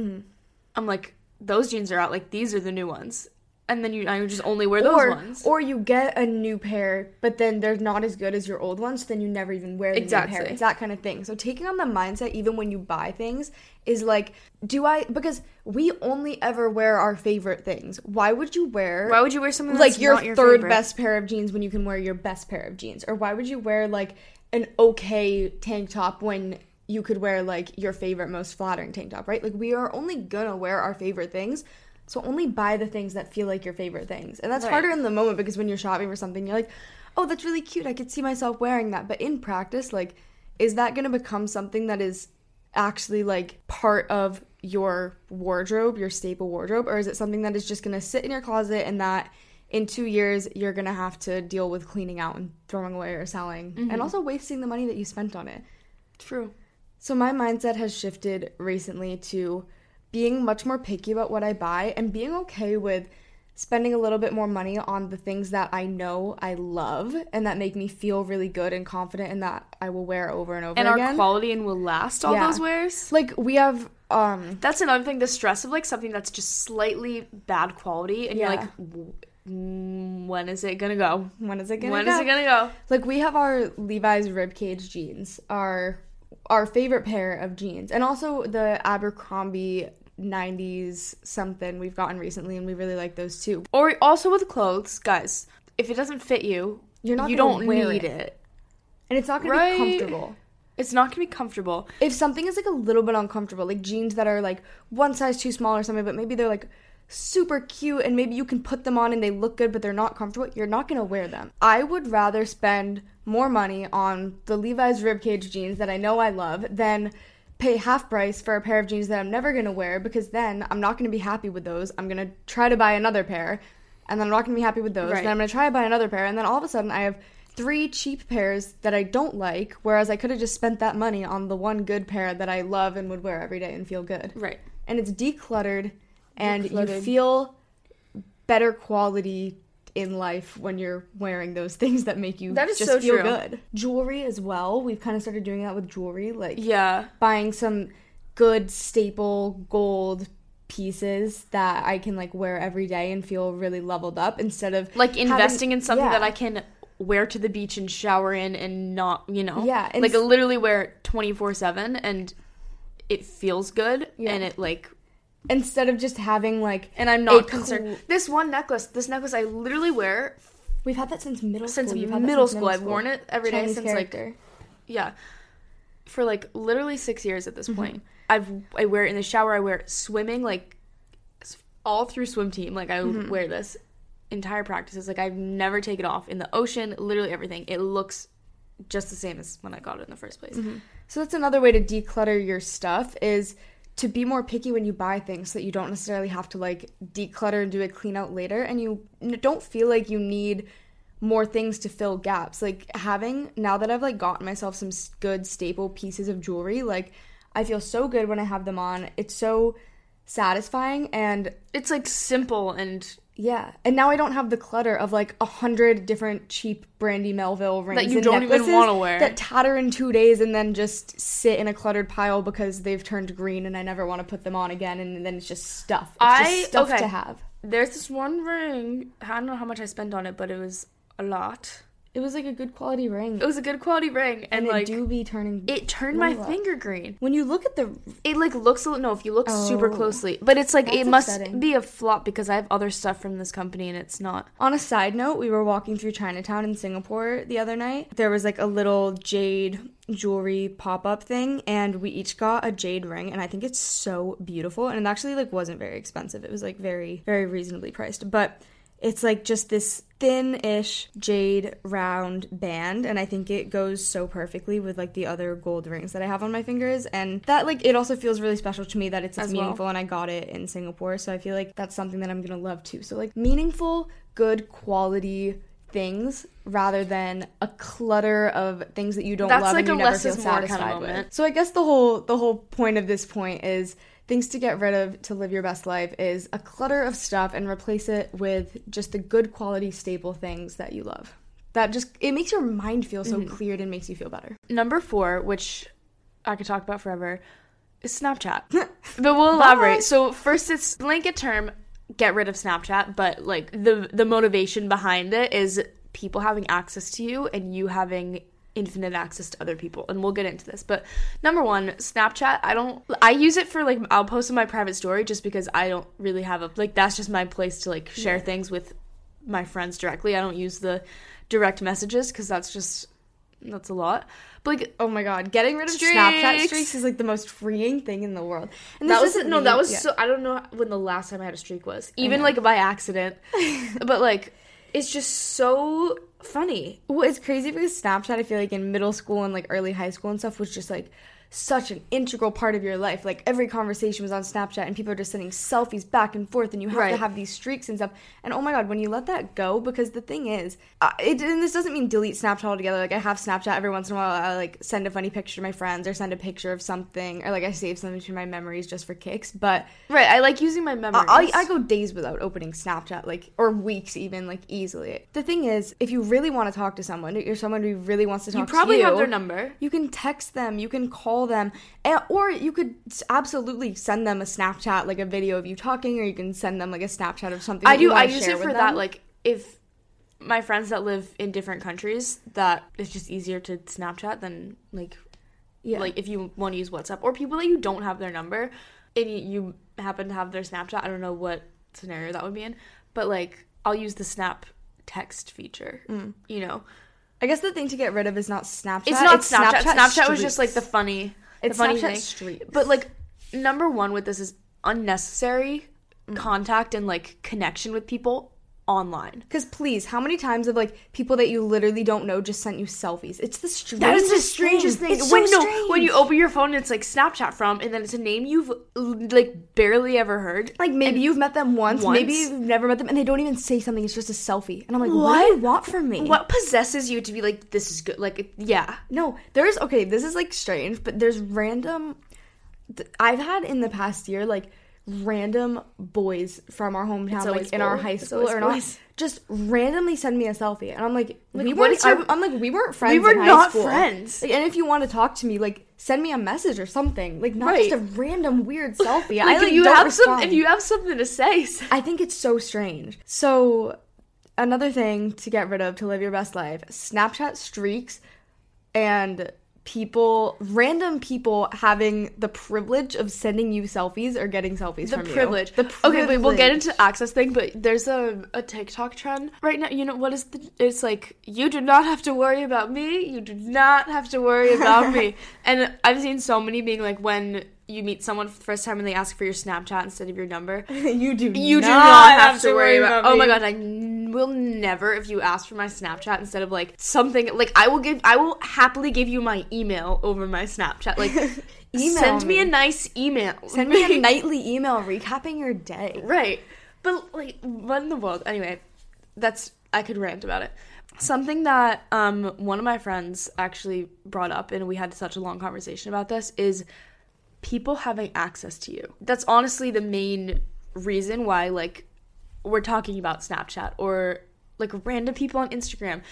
Speaker 1: I'm like, those jeans are out. Like these are the new ones, and then I just only wear those ones.
Speaker 2: Or you get a new pair, but then they're not as good as your old ones, so then you never even wear the new pair. It's that kind of thing. So taking on the mindset, even when you buy things, is like, because we only ever wear our favorite things. Why would you wear
Speaker 1: something that's
Speaker 2: like your
Speaker 1: not your
Speaker 2: third
Speaker 1: favorite?
Speaker 2: Best pair of jeans when you can wear your best pair of jeans? Or why would you wear like an okay tank top when you could wear like your favorite, most flattering tank top, right? Like we are only gonna wear our favorite things. So only buy the things that feel like your favorite things. And that's harder in the moment because when you're shopping for something, you're like, oh, that's really cute. I could see myself wearing that. But in practice, like, is that going to become something that is actually, like, part of your wardrobe, your staple wardrobe? Or is it something that is just going to sit in your closet and that in 2 years you're going to have to deal with cleaning out and throwing away or selling? And also wasting the money that you spent on it.
Speaker 1: True.
Speaker 2: So my mindset has shifted recently to being much more picky about what I buy and being okay with spending a little bit more money on the things that I know I love and that make me feel really good and confident and that I will wear over and over again.
Speaker 1: And are quality and will last all those wears.
Speaker 2: Like we have
Speaker 1: that's another thing, the stress of like something that's just slightly bad quality and you're like, when is it gonna go?
Speaker 2: When is it gonna
Speaker 1: go?
Speaker 2: Like we have our Levi's ribcage jeans, our favorite pair of jeans, and also the Abercrombie 90s something we've gotten recently, and we really like those too.
Speaker 1: Or also with clothes, guys, if it doesn't fit you,
Speaker 2: you don't
Speaker 1: need it.
Speaker 2: And it's not going to be comfortable.
Speaker 1: It's not going to be comfortable.
Speaker 2: If something is, like, a little bit uncomfortable, like jeans that are, like, one size too small or something, but maybe they're, like, super cute and maybe you can put them on and they look good but they're not comfortable, you're not going to wear them. I would rather spend more money on the Levi's ribcage jeans that I know I love than pay half price for a pair of jeans that I'm never going to wear, because then I'm not going to be happy with those. I'm going to try to buy another pair and then I'm not going to be happy with those. Then I'm going to try to buy another pair and then all of a sudden I have 3 cheap pairs that I don't like, whereas I could have just spent that money on the one good pair that I love and would wear every day and feel good.
Speaker 1: Right.
Speaker 2: And it's decluttered. And you feel better quality in life when you're wearing those things that make you just so feel good. Jewelry as well. We've kind of started doing that with jewelry. Like, buying some good staple gold pieces that I can, like, wear every day and feel really leveled up, instead of,
Speaker 1: like, investing in something that I can wear to the beach and shower in and not, you know.
Speaker 2: Yeah.
Speaker 1: Like, literally wear 24/7 and it feels good and it, like...
Speaker 2: Instead of just having, like...
Speaker 1: And I'm not concerned. This necklace I literally wear...
Speaker 2: We've had that since middle school.
Speaker 1: Since middle school. I've worn it every day since, character. Like... Yeah. For, like, literally 6 years at this point. I wear it in the shower. I wear it swimming, like, all through swim team. Like, I wear this entire practices. Like, I've never taken it off. In the ocean, literally everything. It looks just the same as when I got it in the first place.
Speaker 2: So that's another way to declutter your stuff, is... to be more picky when you buy things so that you don't necessarily have to, like, declutter and do a clean out later, and you don't feel like you need more things to fill gaps. Like, now that I've, like, gotten myself some good staple pieces of jewelry, like, I feel so good when I have them on. It's so satisfying, and
Speaker 1: it's, like, simple and...
Speaker 2: Yeah, and now I don't have the clutter of, like, 100 different cheap Brandy Melville rings
Speaker 1: that you don't even want to wear,
Speaker 2: that tatter in 2 days and then just sit in a cluttered pile because they've turned green and I never want to put them on again, and then it's just stuff. It's just stuff to have.
Speaker 1: There's this one ring, I don't know how much I spent on it, but it was a lot.
Speaker 2: It was, like, a good quality ring.
Speaker 1: It was a good quality ring. And
Speaker 2: it
Speaker 1: like,
Speaker 2: do be turning...
Speaker 1: It turned my finger green.
Speaker 2: When you look at the...
Speaker 1: It, like, looks... No, if you look super closely. But it's, like, it must be a flop because I have other stuff from this company and it's not.
Speaker 2: On a side note, we were walking through Chinatown in Singapore the other night. There was, like, a little jade jewelry pop-up thing, and we each got a jade ring, and I think it's so beautiful. And it actually, like, wasn't very expensive. It was, like, very, very reasonably priced. But... it's, like, just this thin-ish jade round band, and I think it goes so perfectly with, like, the other gold rings that I have on my fingers, and that, like, it also feels really special to me that it's meaningful, and I got it in Singapore, so I feel like that's something that I'm gonna love, too. So, like, meaningful, good quality things rather than a clutter of things that you don't love and you never feel satisfied with. So I guess the whole point of this point is... things to get rid of to live your best life is a clutter of stuff and replace it with just the good quality staple things that you love. That just, it makes your mind feel so cleared and makes you feel better.
Speaker 1: Number 4, which I could talk about forever, is Snapchat. But we'll elaborate. So first, it's blanket term, get rid of Snapchat, but like the motivation behind it is people having access to you and you having infinite access to other people, and we'll get into this. But number 1, Snapchat, I use it for, like, I'll post in my private story just because I don't really have that's just my place to, like, share things with my friends directly. I don't use the direct messages because that's a lot. But, like,
Speaker 2: oh my god, getting rid of Snapchat streaks is, like, the most freeing thing in the world. And
Speaker 1: that was so, I don't know when the last time I had a streak was, even, like, by accident. But, like, it's just so funny.
Speaker 2: Well, it's crazy because Snapchat, I feel like in middle school and, like, early high school and stuff was just, like, such an integral part of your life. Like, every conversation was on Snapchat and people are just sending selfies back and forth and you have to have these streaks and stuff. And oh my god, when you let that go, because the thing is, and this doesn't mean delete Snapchat altogether. Like, I have Snapchat every once in a while. I, like, send a funny picture to my friends or send a picture of something, or, like, I save something to my memories just for kicks. But
Speaker 1: I like using my memories.
Speaker 2: I go days without opening Snapchat, like, or weeks even, like, easily. The thing is, if you really want to talk to someone, you're someone who really wants to talk to you. You
Speaker 1: probably have their number.
Speaker 2: You can text them, you can call them, or you could absolutely send them a Snapchat, like a video of you talking, or you can send them, like, a Snapchat of something. I use it for that,
Speaker 1: like, if my friends that live in different countries, that it's just easier to Snapchat than, like, like, if you want to use WhatsApp, or people that you don't have their number and you happen to have their Snapchat. I don't know what scenario that would be in, but, like, I'll use the Snap text feature, you know.
Speaker 2: I guess the thing to get rid of is not Snapchat.
Speaker 1: It's not Snapchat. Snapchat was
Speaker 2: streaks.
Speaker 1: just like the funny
Speaker 2: Snapchat
Speaker 1: thing.
Speaker 2: streaks.
Speaker 1: But like number one with this is unnecessary contact and like connection with people online.
Speaker 2: Because please, how many times have like people that you literally don't know just sent you selfies? It's the strangest.
Speaker 1: That is the strangest thing.
Speaker 2: It's so strange.
Speaker 1: When you open your phone, and it's like Snapchat from, and then it's a name you've like barely ever heard.
Speaker 2: Like maybe you've met them once, maybe you've never met them, and they don't even say something. It's just a selfie, and I'm like, what do you want from me?
Speaker 1: What possesses you to be like, this is good? Like, yeah.
Speaker 2: No, this is like strange, but there's random. I've had in the past year like random boys from our hometown, like in our high school or not, just randomly send me a selfie, and I'm like we weren't friends.
Speaker 1: We were
Speaker 2: in high
Speaker 1: not
Speaker 2: school.
Speaker 1: friends.
Speaker 2: Like, and if you want to talk to me, like send me a message or something, like not just a random weird selfie.
Speaker 1: Like,
Speaker 2: if
Speaker 1: you have something to say,
Speaker 2: I think it's so strange. So another thing to get rid of to live your best life: Snapchat streaks and random people having the privilege of sending you selfies or getting selfies from you. The privilege.
Speaker 1: Okay, wait, we'll get into access thing, but there's a TikTok trend right now. You know, what is it's like, you do not have to worry about me. You do not have to worry about me. And I've seen so many being like, when you meet someone for the first time and they ask for your Snapchat instead of your number,
Speaker 2: you do
Speaker 1: not have to worry about me. Oh my god, I will never, if you ask for my Snapchat instead of like something, like I will happily give you my email over my Snapchat. Like, send me a nice email.
Speaker 2: Send me a nightly email recapping your day.
Speaker 1: Right. But like, what in the world? Anyway, I could rant about it. Something that one of my friends actually brought up, and we had such a long conversation about this, is people having access to you. That's honestly the main reason why, like, we're talking about Snapchat or like random people on Instagram.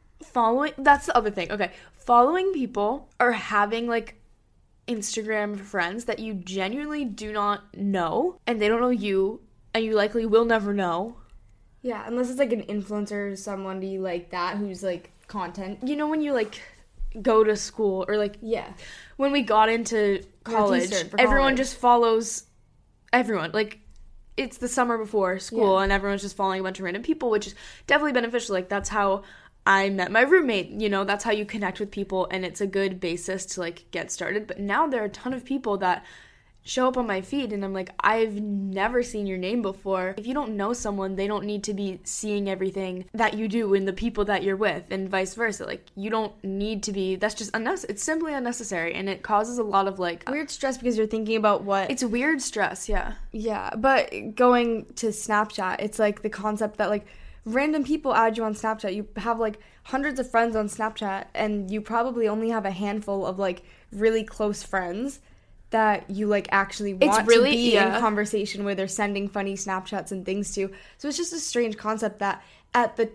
Speaker 1: That's the other thing. Okay, following people or having like Instagram friends that you genuinely do not know, and they don't know you, and you likely will never know.
Speaker 2: Yeah, unless it's like an influencer or somebody like that who's like content.
Speaker 1: You know, when you like go to school or like,
Speaker 2: yeah,
Speaker 1: when we got into college, everyone just follows everyone. Like, it's the summer before school, and everyone's just following a bunch of random people, which is definitely beneficial. Like, that's how I met my roommate, you know, that's how you connect with people, and it's a good basis to like get started. But now there are a ton of people that show up on my feed, and I'm like, I've never seen your name before. If you don't know someone, they don't need to be seeing everything that you do in the people that you're with, and vice versa. Like, you don't need to be, that's just unnecessary. It's simply unnecessary, and it causes a lot of like
Speaker 2: weird stress because you're thinking about what
Speaker 1: it's weird stress.
Speaker 2: Yeah, but going to Snapchat, it's like the concept that like random people add you on Snapchat. You have like hundreds of friends on Snapchat, and you probably only have a handful of like really close friends that you like actually want to be in conversation with or sending funny Snapchats and things to. So it's just a strange concept that at the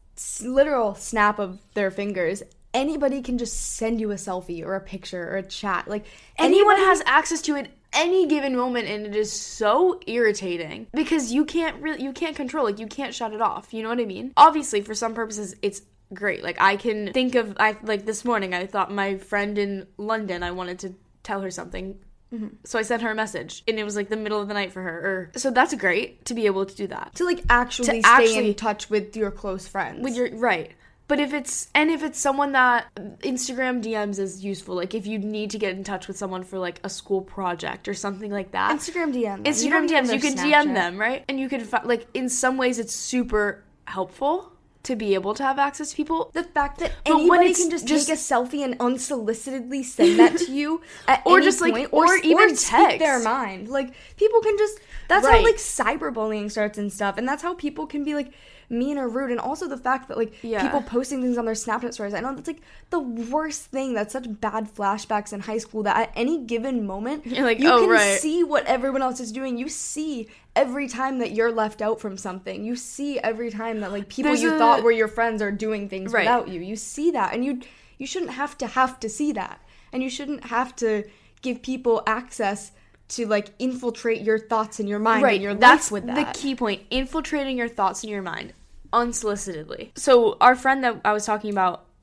Speaker 2: literal snap of their fingers, anybody can just send you a selfie or a picture or a chat. Like,
Speaker 1: anyone has access to it any given moment, and it is so irritating because you can't control, like, you can't shut it off. You know what I mean? Obviously, for some purposes, it's great. Like, I can think of, like this morning, I thought my friend in London, I wanted to tell her something. Mm-hmm. So I sent her a message, and it was like the middle of the night for her. So that's great to be able to do that.
Speaker 2: To like actually stay in touch with your close friends.
Speaker 1: Right. But if it's someone that Instagram DMs is useful, like if you need to get in touch with someone for like a school project or something like that.
Speaker 2: Instagram DMs.
Speaker 1: Instagram DMs, you can DM them, right? And you can, like, in some ways it's super helpful to be able to have access to people.
Speaker 2: The fact that anybody can just take a selfie and unsolicitedly send that to you at
Speaker 1: or
Speaker 2: any
Speaker 1: just
Speaker 2: point,
Speaker 1: like or even text
Speaker 2: their mind. Like, people can just, that's how like cyberbullying starts and stuff, and that's how people can be like mean or rude. And also the fact that like people posting things on their Snapchat stories, I know that's like the worst thing. That's such bad flashbacks in high school that at any given moment
Speaker 1: you're like,
Speaker 2: you can see what everyone else is doing. You see every time that you're left out from something. You see every time that like people you thought were your friends are doing things without you. You see that, and you shouldn't have to see that, and you shouldn't have to give people access to like infiltrate your thoughts in your mind and your life with that.
Speaker 1: That's the key point. Infiltrating your thoughts in your mind unsolicitedly. So our friend that I was talking about,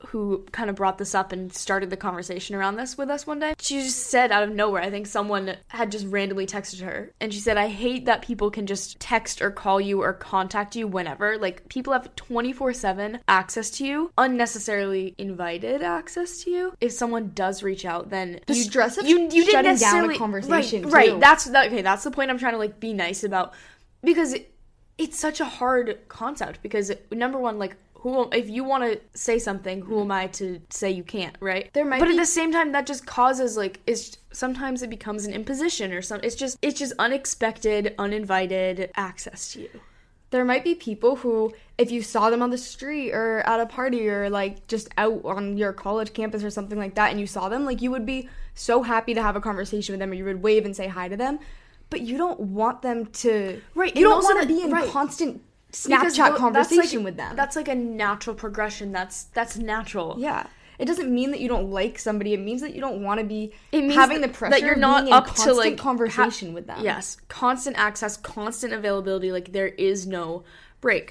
Speaker 1: who kind of brought this up and started the conversation around this with us one day. She just said out of nowhere, I think someone had just randomly texted her, and she said, I hate that people can just text or call you or contact you whenever. Like, people have 24/7 access to you, unnecessarily invited access to you. If someone does reach out, then
Speaker 2: the stress of
Speaker 1: you didn't
Speaker 2: shutting
Speaker 1: necessarily
Speaker 2: down a conversation.
Speaker 1: Right. That's the point I'm trying to like be nice about, because it's such a hard concept. Because number one, like, if you want to say something, who am I to say you can't, right? But at the same time, that just causes, like, sometimes it becomes an imposition or something. It's just unexpected, uninvited access to you.
Speaker 2: There might be people who, if you saw them on the street or at a party or, like, just out on your college campus or something like that, and you saw them, like, you would be so happy to have a conversation with them, or you would wave and say hi to them, but you don't want them to... Right. You don't want to be in constant... Snapchat conversation with them.
Speaker 1: That's like a natural progression. That's natural.
Speaker 2: Yeah. It doesn't mean that you don't like somebody. It means that you don't want to be having the pressure
Speaker 1: that you're not
Speaker 2: of being
Speaker 1: up
Speaker 2: in
Speaker 1: to like
Speaker 2: conversation with them.
Speaker 1: Yes. Constant access, constant availability. Like, there is no break.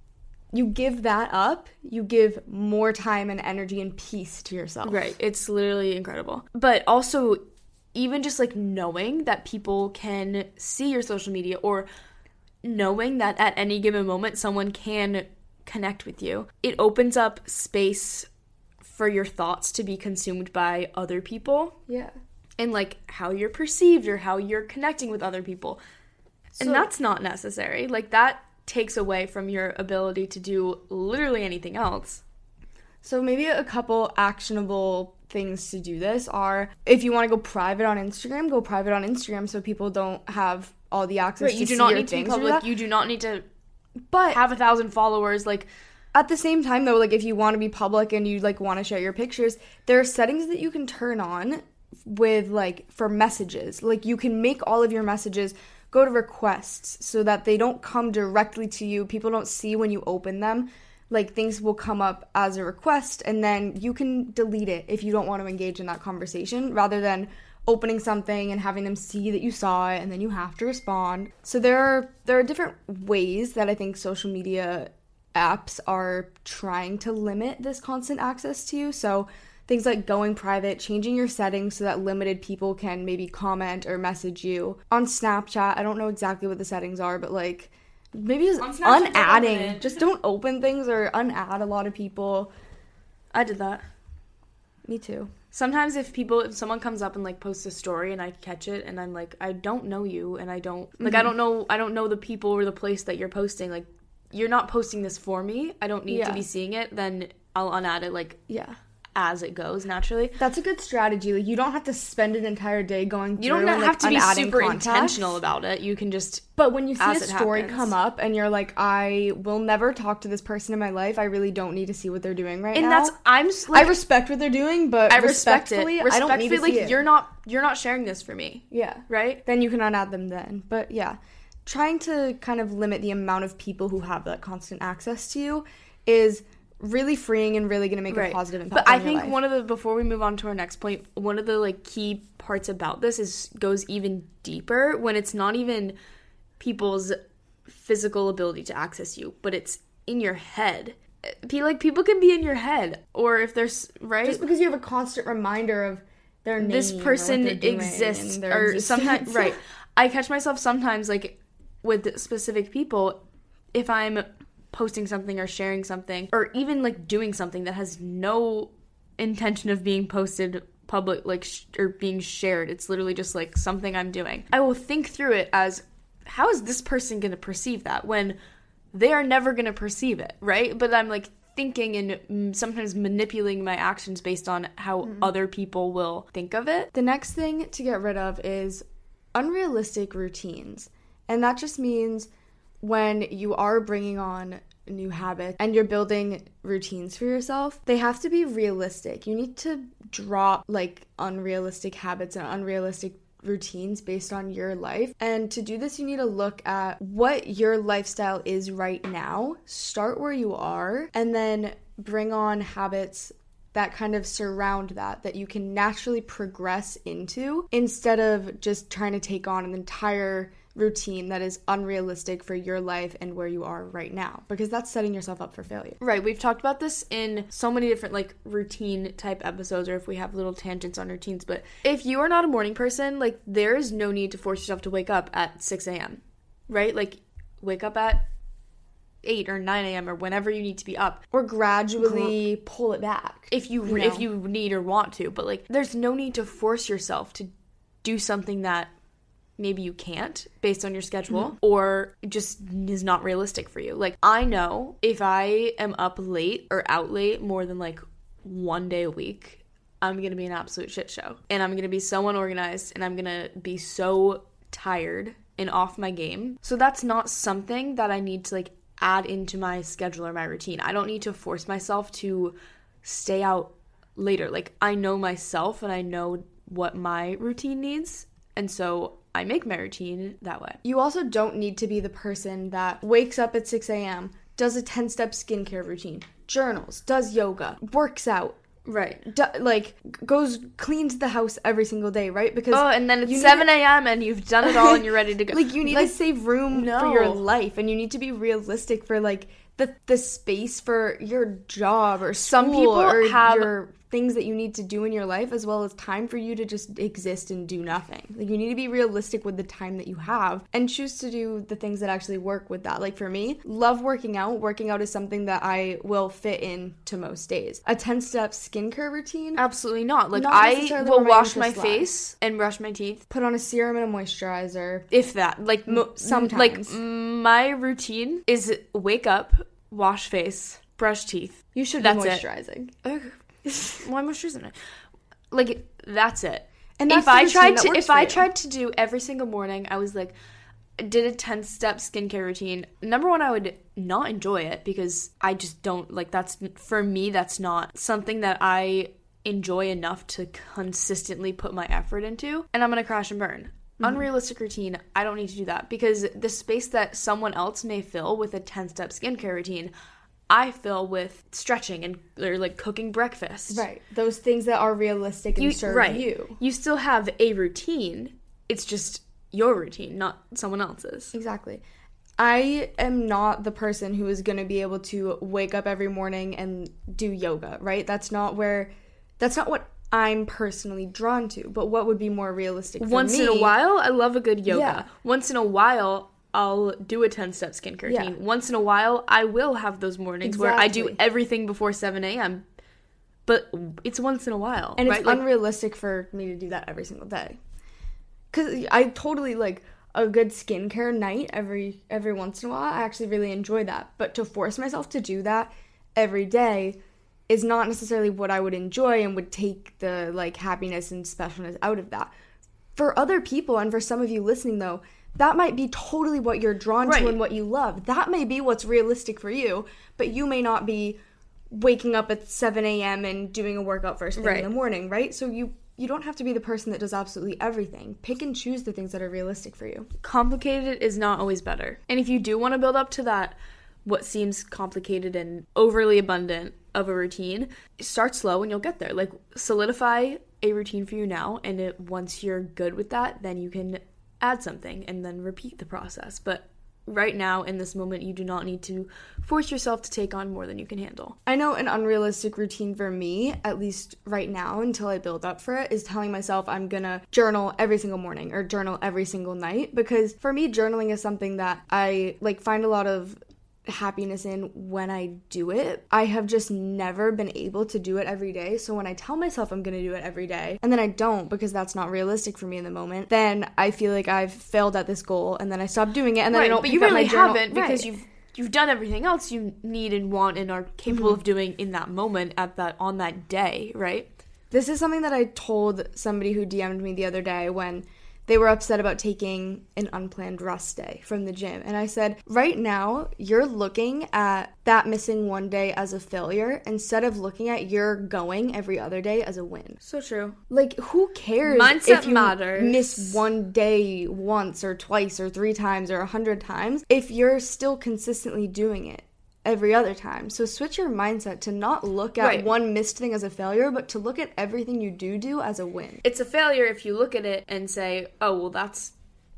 Speaker 2: You give that up, you give more time and energy and peace to yourself.
Speaker 1: Right. It's literally incredible. But also, even just like knowing that people can see your social media, or knowing that at any given moment someone can connect with you, it opens up space for your thoughts to be consumed by other people.
Speaker 2: Yeah.
Speaker 1: And like how you're perceived or how you're connecting with other people. And that's not necessary. Like, that takes away from your ability to do literally anything else.
Speaker 2: So maybe a couple actionable things to do this are, if you want to go private on Instagram so people don't have all the access to
Speaker 1: you do
Speaker 2: see
Speaker 1: not
Speaker 2: your
Speaker 1: need to be
Speaker 2: things.
Speaker 1: public. You do not need to
Speaker 2: but
Speaker 1: have 1,000 followers. Like,
Speaker 2: at the same time, though, like, if you want to be public and you like want to share your pictures, there are settings that you can turn on with, like, for messages. Like, you can make all of your messages go to requests so that they don't come directly to you. People don't see when you open them. Like, things will come up as a request, and then you can delete it if you don't want to engage in that conversation, rather than opening something and having them see that you saw it and then you have to respond. So there are different ways that I think social media apps are trying to limit this constant access to you. So things like going private, changing your settings so that limited people can maybe comment or message you. On Snapchat, I don't know exactly what the settings are, but like maybe just unadding. Just don't open things or unadd a lot of people.
Speaker 1: I did that.
Speaker 2: Me too.
Speaker 1: Sometimes if someone comes up and like posts a story and I catch it and I'm like, I don't know you, and I don't like, I don't know the people or the place that you're posting. Like, you're not posting this for me. I don't need to be seeing it. Then I'll unadd it, like, as it goes naturally.
Speaker 2: That's a good strategy. Like, you don't have to spend an entire day going through.
Speaker 1: You don't have to be super
Speaker 2: contacts.
Speaker 1: intentional about it. You can just.
Speaker 2: But when you see a story come up and you're like, I will never talk to this person in my life, I really don't need to see what they're doing right now.
Speaker 1: And
Speaker 2: I respect what they're doing, but respectfully, I don't need to see it.
Speaker 1: You're not sharing this for me.
Speaker 2: Yeah.
Speaker 1: Right?
Speaker 2: Then you can unadd them then. But yeah, trying to kind of limit the amount of people who have that constant access to you is really freeing and really going to make a positive impact.
Speaker 1: But I think before we move on to our next point, one of the like key parts about this goes even deeper, when it's not even people's physical ability to access you, but it's in your head. People can be in your head, or if there's just
Speaker 2: because you have a constant reminder of their name,
Speaker 1: this person exists, or sometimes I catch myself sometimes, like, with specific people, if I'm posting something or sharing something, or even like doing something that has no intention of being posted public, like, or being shared. It's literally just like something I'm doing. I will think through it as, how is this person going to perceive that, when they are never going to perceive it, right? But I'm like thinking and sometimes manipulating my actions based on how other people will think of it.
Speaker 2: The next thing to get rid of is unrealistic routines. And that just means when you are bringing on new habits and you're building routines for yourself, they have to be realistic. You need to drop like unrealistic habits and unrealistic routines based on your life. And to do this, you need to look at what your lifestyle is right now, start where you are, and then bring on habits that kind of surround that you can naturally progress into, instead of just trying to take on an entire routine that is unrealistic for your life and where you are right now, because that's setting yourself up for failure.
Speaker 1: Right. We've talked about this in so many different like routine type episodes, or if we have little tangents on routines. But if you are not a morning person, like there is no need to force yourself to wake up at 6 a.m. Right? Like wake up at 8 or 9 a.m. or whenever you need to be up,
Speaker 2: or gradually pull it back
Speaker 1: if you need or want to. But like there's no need to force yourself to do something that maybe you can't based on your schedule, or just is not realistic for you. Like I know if I am up late or out late more than like one day a week, I'm gonna be an absolute shit show, and I'm gonna be so unorganized, and I'm gonna be so tired and off my game. So that's not something that I need to like add into my schedule or my routine. I don't need to force myself to stay out later. Like I know myself and I know what my routine needs, and so I make my routine that way.
Speaker 2: You also don't need to be the person that wakes up at 6 a.m., does a 10-step skincare routine, journals, does yoga, works out.
Speaker 1: Right.
Speaker 2: Goes cleans the house every single day, right? Because
Speaker 1: and then it's 7 a.m. and you've done it all and you're ready to go.
Speaker 2: Like, you need to save room for your life, and you need to be realistic for, like, the space for your job or school. Some people have your things that you need to do in your life, as well as time for you to just exist and do nothing. Like, you need to be realistic with the time that you have and choose to do the things that actually work with that. Like, for me, love working out. Working out is something that I will fit in to most days. A 10-step skincare routine?
Speaker 1: Absolutely not. Like, I will wash my face and brush my teeth.
Speaker 2: Put on a serum and a moisturizer.
Speaker 1: If that. Like, sometimes. Like, my routine is wake up, wash face, brush teeth.
Speaker 2: You should be moisturizing.
Speaker 1: Why am I moisturizing it? Like, that's it.
Speaker 2: And that's
Speaker 1: if I tried to do every single morning, I was like, did a 10-step skincare routine. Number one, I would not enjoy it because I just don't, like, that's, for me, that's not something that I enjoy enough to consistently put my effort into. And I'm going to crash and burn. Unrealistic routine, I don't need to do that, because the space that someone else may fill with a 10-step skincare routine, I fill with stretching and or like cooking breakfast.
Speaker 2: Right. Those things that are realistic and serve you.
Speaker 1: You still have a routine. It's just your routine, not someone else's.
Speaker 2: Exactly. I am not the person who is going to be able to wake up every morning and do yoga, right? That's not what I'm personally drawn to. But what would be more realistic for me?
Speaker 1: Once in a while, I love a good yoga. Yeah. Once in a while, I'll do a 10-step skincare routine. Once in a while, I will have those mornings where I do everything before 7 a.m. But it's once in a while.
Speaker 2: And it's unrealistic for me to do that every single day. Because I totally, like, a good skincare night every once in a while. I actually really enjoy that. But to force myself to do that every day is not necessarily what I would enjoy and would take the, like, happiness and specialness out of that. For other people, and for some of you listening, though, that might be totally what you're drawn to and what you love. That may be what's realistic for you, but you may not be waking up at 7 a.m. and doing a workout first thing in the morning, right? So you don't have to be the person that does absolutely everything. Pick and choose the things that are realistic for you.
Speaker 1: Complicated is not always better. And if you do want to build up to that, what seems complicated and overly abundant of a routine, start slow and you'll get there. Like, solidify a routine for you now, and once you're good with that, then you can add something and then repeat the process. But right now, in this moment, you do not need to force yourself to take on more than you can handle.
Speaker 2: I know an unrealistic routine for me, at least right now until I build up for it, is telling myself I'm gonna journal every single morning or journal every single night, because for me, journaling is something that I find a lot of happiness in when I do it. I have just never been able to do it every day. So when I tell myself I'm going to do it every day and then I don't, because that's not realistic for me in the moment, then I feel like I've failed at this goal, and then I stop doing it, and then I don't.
Speaker 1: But you really haven't, because you've done everything else you need and want and are capable of doing in that moment on that day, right?
Speaker 2: This is something that I told somebody who DM'd me the other day when they were upset about taking an unplanned rest day from the gym. And I said, right now, you're looking at that missing one day as a failure instead of looking at your going every other day as a win.
Speaker 1: So true.
Speaker 2: Like, who cares
Speaker 1: Mindset
Speaker 2: if you
Speaker 1: matters.
Speaker 2: miss one day once or twice or 3 times or 100 times if you're still consistently doing it every other time? So switch your mindset to not look at one missed thing as a failure, but to look at everything you do as a win.
Speaker 1: It's a failure if you look at it and say, oh, well, that's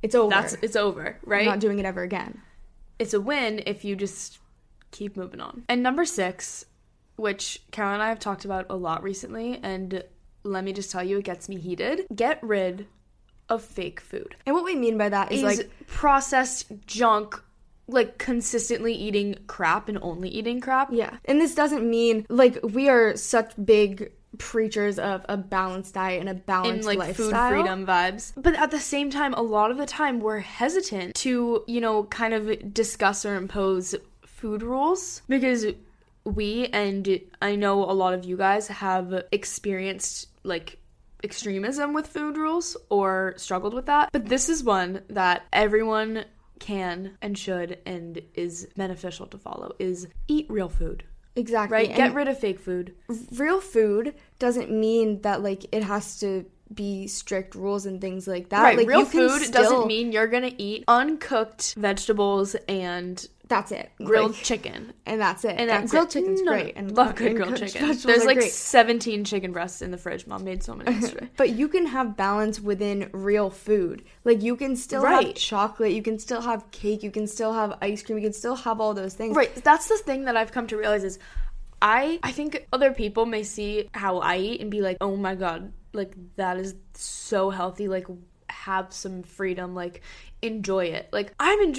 Speaker 2: It's over.
Speaker 1: It's over, right?
Speaker 2: I'm not doing it ever again.
Speaker 1: It's a win if you just keep moving on. And number 6, which Caroline and I have talked about a lot recently, and let me just tell you, it gets me heated. Get rid of fake food.
Speaker 2: And what we mean by that is like
Speaker 1: processed junk, like consistently eating crap and only eating crap.
Speaker 2: Yeah. And this doesn't mean like we are such big preachers of a balanced diet and a balanced
Speaker 1: like
Speaker 2: lifestyle.
Speaker 1: Food freedom vibes. But at the same time, a lot of the time we're hesitant to, kind of discuss or impose food rules because we, and I know a lot of you guys, have experienced like extremism with food rules or struggled with that. But this is one that everyone can and should and is beneficial to follow, is eat real food.
Speaker 2: Exactly.
Speaker 1: Right? Get rid of fake food.
Speaker 2: Real food doesn't mean that like it has to be strict rules and things like that.
Speaker 1: Right.
Speaker 2: Like,
Speaker 1: real food doesn't mean you're gonna eat uncooked vegetables and
Speaker 2: that's it.
Speaker 1: Grilled chicken.
Speaker 2: And that's it.
Speaker 1: And
Speaker 2: grilled chicken's great.
Speaker 1: And love good grilled chicken. There's like 17 chicken breasts in the fridge. Mom made so many yesterday.
Speaker 2: But you can have balance within real food. Like you can still have chocolate, you can still have cake, you can still have ice cream, you can still have all those things.
Speaker 1: Right. That's the thing that I've come to realize is I think other people may see how I eat and be like, oh my god, like that is so healthy, like have some freedom, like enjoy it. Like I'm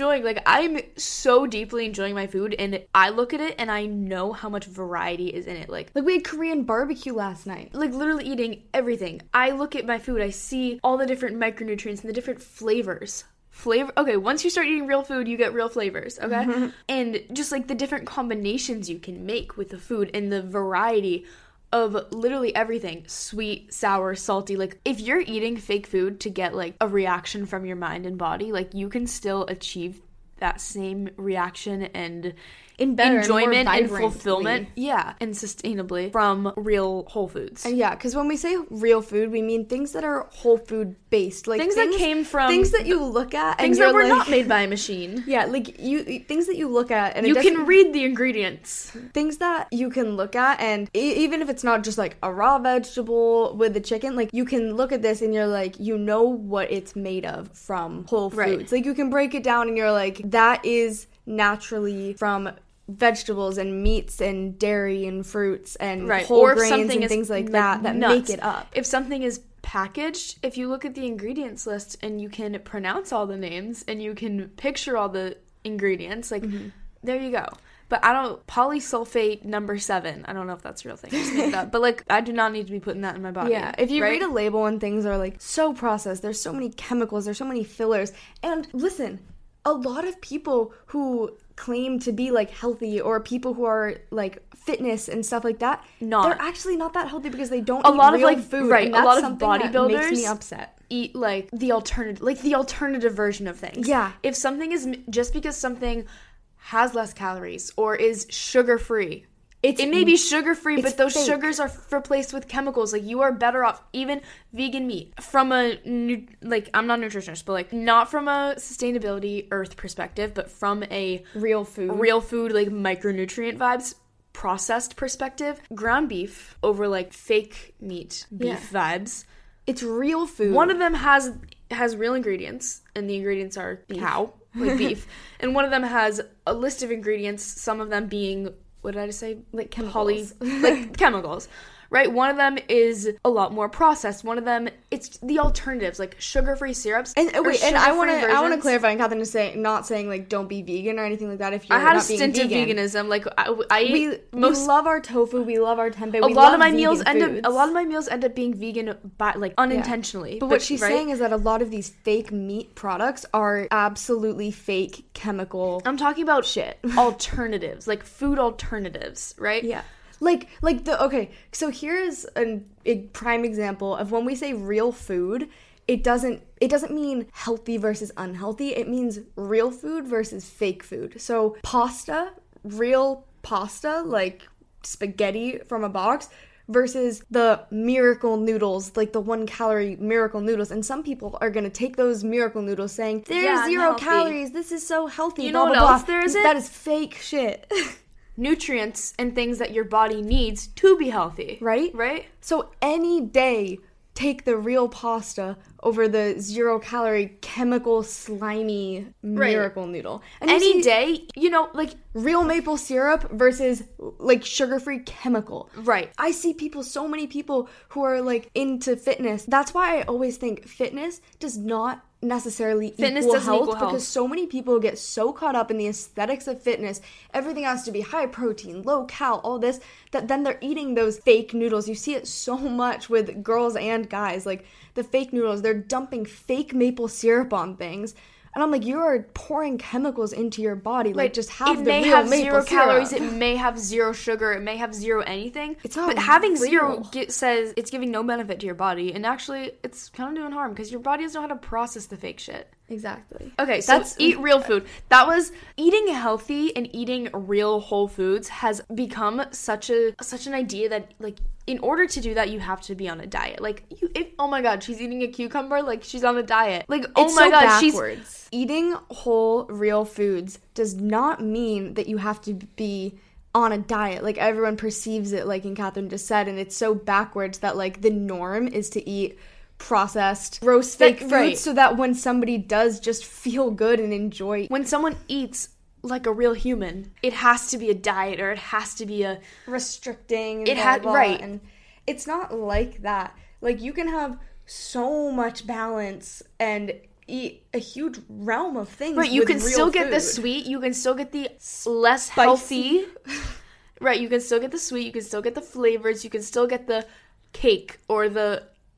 Speaker 1: so deeply enjoying my food, and I look at it and I know how much variety is in it. Like
Speaker 2: we had Korean barbecue last night.
Speaker 1: Like literally eating everything. I look at my food, I see all the different micronutrients and the different flavors. Okay, once you start eating real food, you get real flavors, okay? Mm-hmm. And just like the different combinations you can make with the food and the variety of literally everything. Sweet, sour, salty. Like if you're eating fake food to get like a reaction from your mind and body, like you can still achieve that same reaction and enjoyment and fulfillment, and sustainably from real whole foods.
Speaker 2: And because when we say real food, we mean things that are whole food based, like
Speaker 1: things that came from
Speaker 2: things that you look at,
Speaker 1: things that were not made by a machine.
Speaker 2: Yeah, like things that you look at, and
Speaker 1: you can read the ingredients.
Speaker 2: Things that you can look at, and even if it's not just like a raw vegetable with the chicken, like you can look at this and you're like, you know what it's made of from whole foods. Right. Like you can break it down and you're like, that is naturally from vegetables and meats and dairy and fruits and whole grains and things like that make it up.
Speaker 1: If something is packaged, if you look at the ingredients list and you can pronounce all the names and you can picture all the ingredients, like there you go. But polysulfate number 7, I don't know if that's a real thing, I just made that. But like, I do not need to be putting that in my body.
Speaker 2: Yeah, if you read a label and things are like so processed, there's so many chemicals, there's so many fillers. And listen, a lot of people who claim to be like healthy or people who are like fitness and stuff like that, they're actually not that healthy because they don't eat real food.
Speaker 1: Right,
Speaker 2: and
Speaker 1: a lot of
Speaker 2: bodybuilders makes me upset.
Speaker 1: Eat like the alternative version of things.
Speaker 2: Yeah.
Speaker 1: If something is, just because something has less calories or is sugar-free, it may be sugar-free, but those sugars are replaced with chemicals. Like, you are better off, even vegan meat, from I'm not a nutritionist, but, like, not from a sustainability earth perspective, but from a
Speaker 2: real food,
Speaker 1: like, micronutrient vibes, processed perspective. Ground beef over, like, fake meat beef vibes.
Speaker 2: It's real food.
Speaker 1: One of them has real ingredients, and the ingredients are cow, like beef. And one of them has a list of ingredients, some of them being, what did I just say?
Speaker 2: Like chemicals.
Speaker 1: Like chemicals, right? One of them is a lot more processed. One of them, it's the alternatives, like sugar-free syrups.
Speaker 2: And I want to clarify, and Catherine is not saying like don't be vegan or anything like that. If you're
Speaker 1: I had
Speaker 2: not
Speaker 1: a stint of veganism, like we
Speaker 2: love our tofu, we love our tempeh.
Speaker 1: A lot of my meals end up being vegan unintentionally.
Speaker 2: Yeah. But what she's saying is that a lot of these fake meat products are absolutely fake chemical.
Speaker 1: I'm talking about alternatives, like food alternatives, right?
Speaker 2: Yeah. So here's a prime example of when we say real food, it doesn't mean healthy versus unhealthy. It means real food versus fake food. So real pasta, like spaghetti from a box, versus the miracle noodles, like the 1-calorie miracle noodles. And some people are going to take those miracle noodles saying, there's 0 calories, this is so healthy,
Speaker 1: you know what else there isn't?
Speaker 2: That is fake shit.
Speaker 1: Nutrients and things that your body needs to be healthy.
Speaker 2: Right?
Speaker 1: Right?
Speaker 2: So any day take the real pasta over the 0-calorie, chemical, slimy miracle noodle. And
Speaker 1: any day, you know, like
Speaker 2: real maple syrup versus like sugar-free chemical.
Speaker 1: Right.
Speaker 2: I see so many people who are like into fitness. That's why I always think fitness does not necessarily equal health, because so many people get so caught up in the aesthetics of fitness. Everything has to be high protein, low cal, all this, that then they're eating those fake noodles. You see it so much with girls and guys, like the fake noodles. They're dumping fake maple syrup on things. And I'm like, you are pouring chemicals into your body. Like, just have the real maple syrup. It may have 0
Speaker 1: calories. It may have 0 sugar. It may have 0 anything.
Speaker 2: It's not.
Speaker 1: But having
Speaker 2: real.
Speaker 1: 0 says it's giving no benefit to your body, and actually, it's kind of doing harm because your body doesn't know how to process the fake shit.
Speaker 2: Exactly.
Speaker 1: Okay, so eat real food. That was eating healthy and eating real whole foods has become such an idea that, like, in order to do that, you have to be on a diet. Like, oh my god, she's eating a cucumber, like she's on a diet. Like, oh
Speaker 2: it's
Speaker 1: my
Speaker 2: so
Speaker 1: god,
Speaker 2: backwards. Eating whole, real foods does not mean that you have to be on a diet. Like, everyone perceives it, like Catherine just said, and it's so backwards that, like, the norm is to eat processed, gross, fake food, so that when somebody does just feel good and enjoy.
Speaker 1: When someone eats like a real human, it has to be a diet, or it has to be a
Speaker 2: restricting. And it's not like that. Like, you can have so much balance and eat a huge realm of things.
Speaker 1: Right, you can still get the sweet, you can still get the less healthy. Right, you can still get the sweet, you can still get the flavors, you can still get the cake or the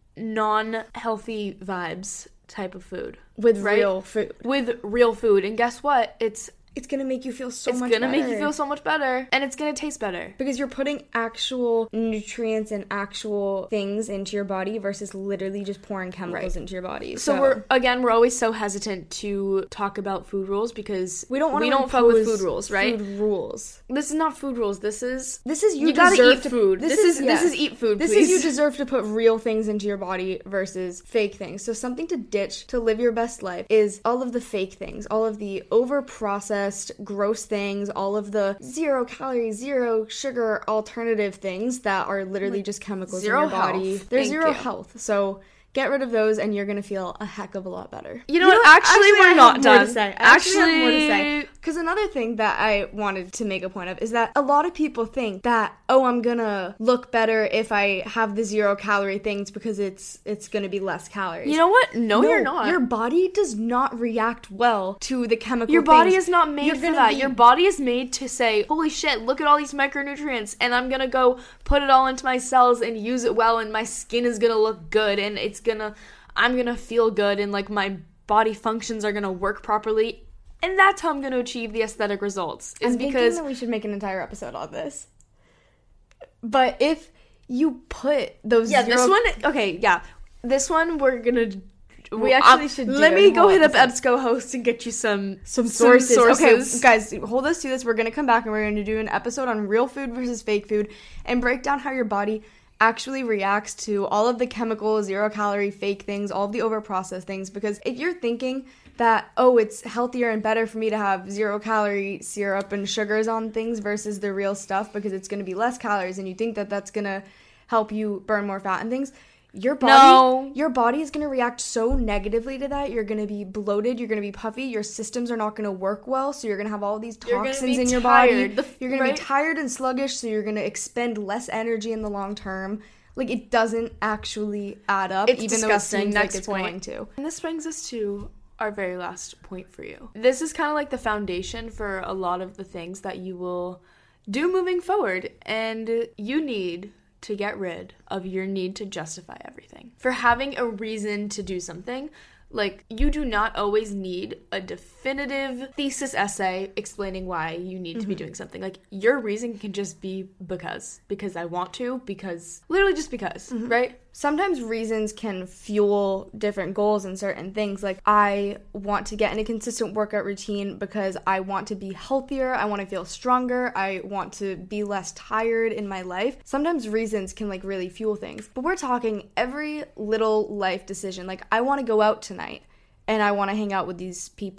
Speaker 1: non-healthy vibes type of food.
Speaker 2: With real food.
Speaker 1: With real food. And guess what? It's
Speaker 2: going to make you feel so much better.
Speaker 1: It's going to make you feel so much better. And it's going to taste better.
Speaker 2: Because you're putting actual nutrients and actual things into your body versus literally just pouring chemicals into your body.
Speaker 1: So we're always so hesitant to talk about food rules because
Speaker 2: we don't
Speaker 1: fuck with food rules, right?
Speaker 2: Food rules.
Speaker 1: This is not food rules. This is
Speaker 2: you
Speaker 1: gotta eat food. This is eat food, please.
Speaker 2: This is you deserve to put real things into your body versus fake things. So something to ditch to live your best life is all of the fake things, all of the over-processed, gross things, all of the 0 calorie, 0 sugar alternative things that are literally just chemicals in your body. There's zero health. So get rid of those and you're going to feel a heck of a lot better.
Speaker 1: You know what? Actually, we're not done.
Speaker 2: I have more to say. Because another thing that I wanted to make a point of is that a lot of people think that, I'm going to look better if I have the 0 calorie things because it's going to be less calories.
Speaker 1: You know what? No, you're not.
Speaker 2: Your body does not react well to the chemical
Speaker 1: Your body is not made for that. Your body is made to say, holy shit, look at all these micronutrients, and I'm going to go put it all into my cells and use it well, and my skin is going to look good, and I'm going to feel good, and like my body functions are going to work properly. And that's how I'm going to achieve the aesthetic results.
Speaker 2: I'm thinking that we should make an entire episode on this. But if you put those
Speaker 1: this one we're going to...
Speaker 2: We actually should do
Speaker 1: Let me go hit up EBSCO host and get you some sources.
Speaker 2: Okay, guys, hold us to this. We're going to come back and we're going to do an episode on real food versus fake food and break down how your body actually reacts to all of the chemical, 0 calorie, fake things, all of the overprocessed things. Because if you're thinking that, it's healthier and better for me to have 0 calorie syrup and sugars on things versus the real stuff because it's going to be less calories, and you think that that's going to help you burn more fat and things, your body is going to react so negatively to that. You're going to be bloated, you're going to be puffy, your systems are not going to work well, so you're going to have all these toxins in your body. You're going to be tired and sluggish, so you're going to expend less energy in the long term. Like, it doesn't actually add up,
Speaker 1: it's
Speaker 2: even
Speaker 1: disgusting.
Speaker 2: Though it seems like it's going to.
Speaker 1: And this brings us to our very last point for you. This is kind of like the foundation for a lot of the things that you will do moving forward, and you need to get rid of your need to justify everything. For having a reason to do something, like, you do not always need a definitive thesis essay explaining why you need to be doing something. Like, your reason can just be because I want to, literally just because, right?
Speaker 2: Sometimes reasons can fuel different goals and certain things. Like, I want to get in a consistent workout routine because I want to be healthier, I want to feel stronger, I want to be less tired in my life. Sometimes reasons can, like, really fuel things. But we're talking every little life decision. Like, I want to go out tonight and I want to hang out with these people.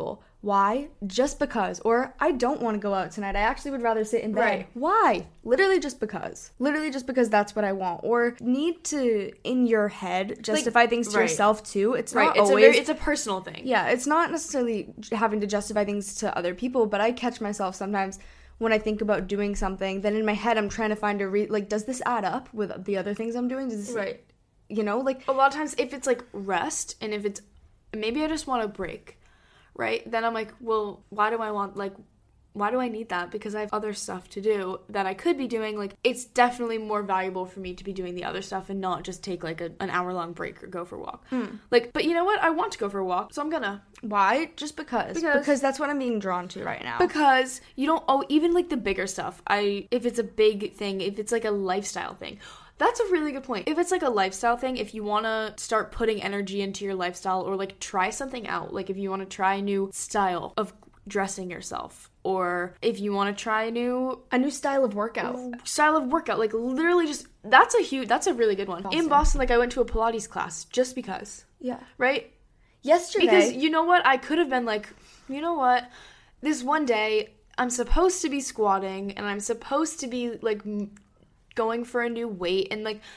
Speaker 2: Why? Just because. Or I don't want to go out tonight. I actually would rather sit in bed.
Speaker 1: Right.
Speaker 2: Why? Literally just because. Literally just because that's what I want. Or need to, in your head, justify things to yourself too. It's not always...
Speaker 1: It's a personal thing.
Speaker 2: Yeah, it's not necessarily having to justify things to other people, but I catch myself sometimes when I think about doing something, then in my head I'm trying to find does this add up with the other things I'm doing? Does this,
Speaker 1: right.
Speaker 2: You know, like...
Speaker 1: A lot of times, if it's, like, rest, and if it's... Maybe I just want a break, right? Then I'm like, well, why do I need that? Because I have other stuff to do that I could be doing. Like, it's definitely more valuable for me to be doing the other stuff and not just take, like, an hour-long break or go for a walk. Like, but you know what? I want to go for a walk, so I'm gonna.
Speaker 2: Why? Just because. Because that's what I'm being drawn to right now.
Speaker 1: Because you don't... Oh, even, like, the bigger stuff. If it's a big thing, if it's, like, a lifestyle thing... That's a really good point. If it's like a lifestyle thing, if you want to start putting energy into your lifestyle or like try something out, like if you want to try a new style of dressing yourself, or if you want to try a new
Speaker 2: style of workout.
Speaker 1: Like literally just, that's a really good one. Awesome. In Boston, like I went to a Pilates class just because. Yeah. Right?
Speaker 2: Yesterday.
Speaker 1: Because you know what? I could have been like, you know what? This one day I'm supposed to be squatting and I'm supposed to be like going for a new weight, and like,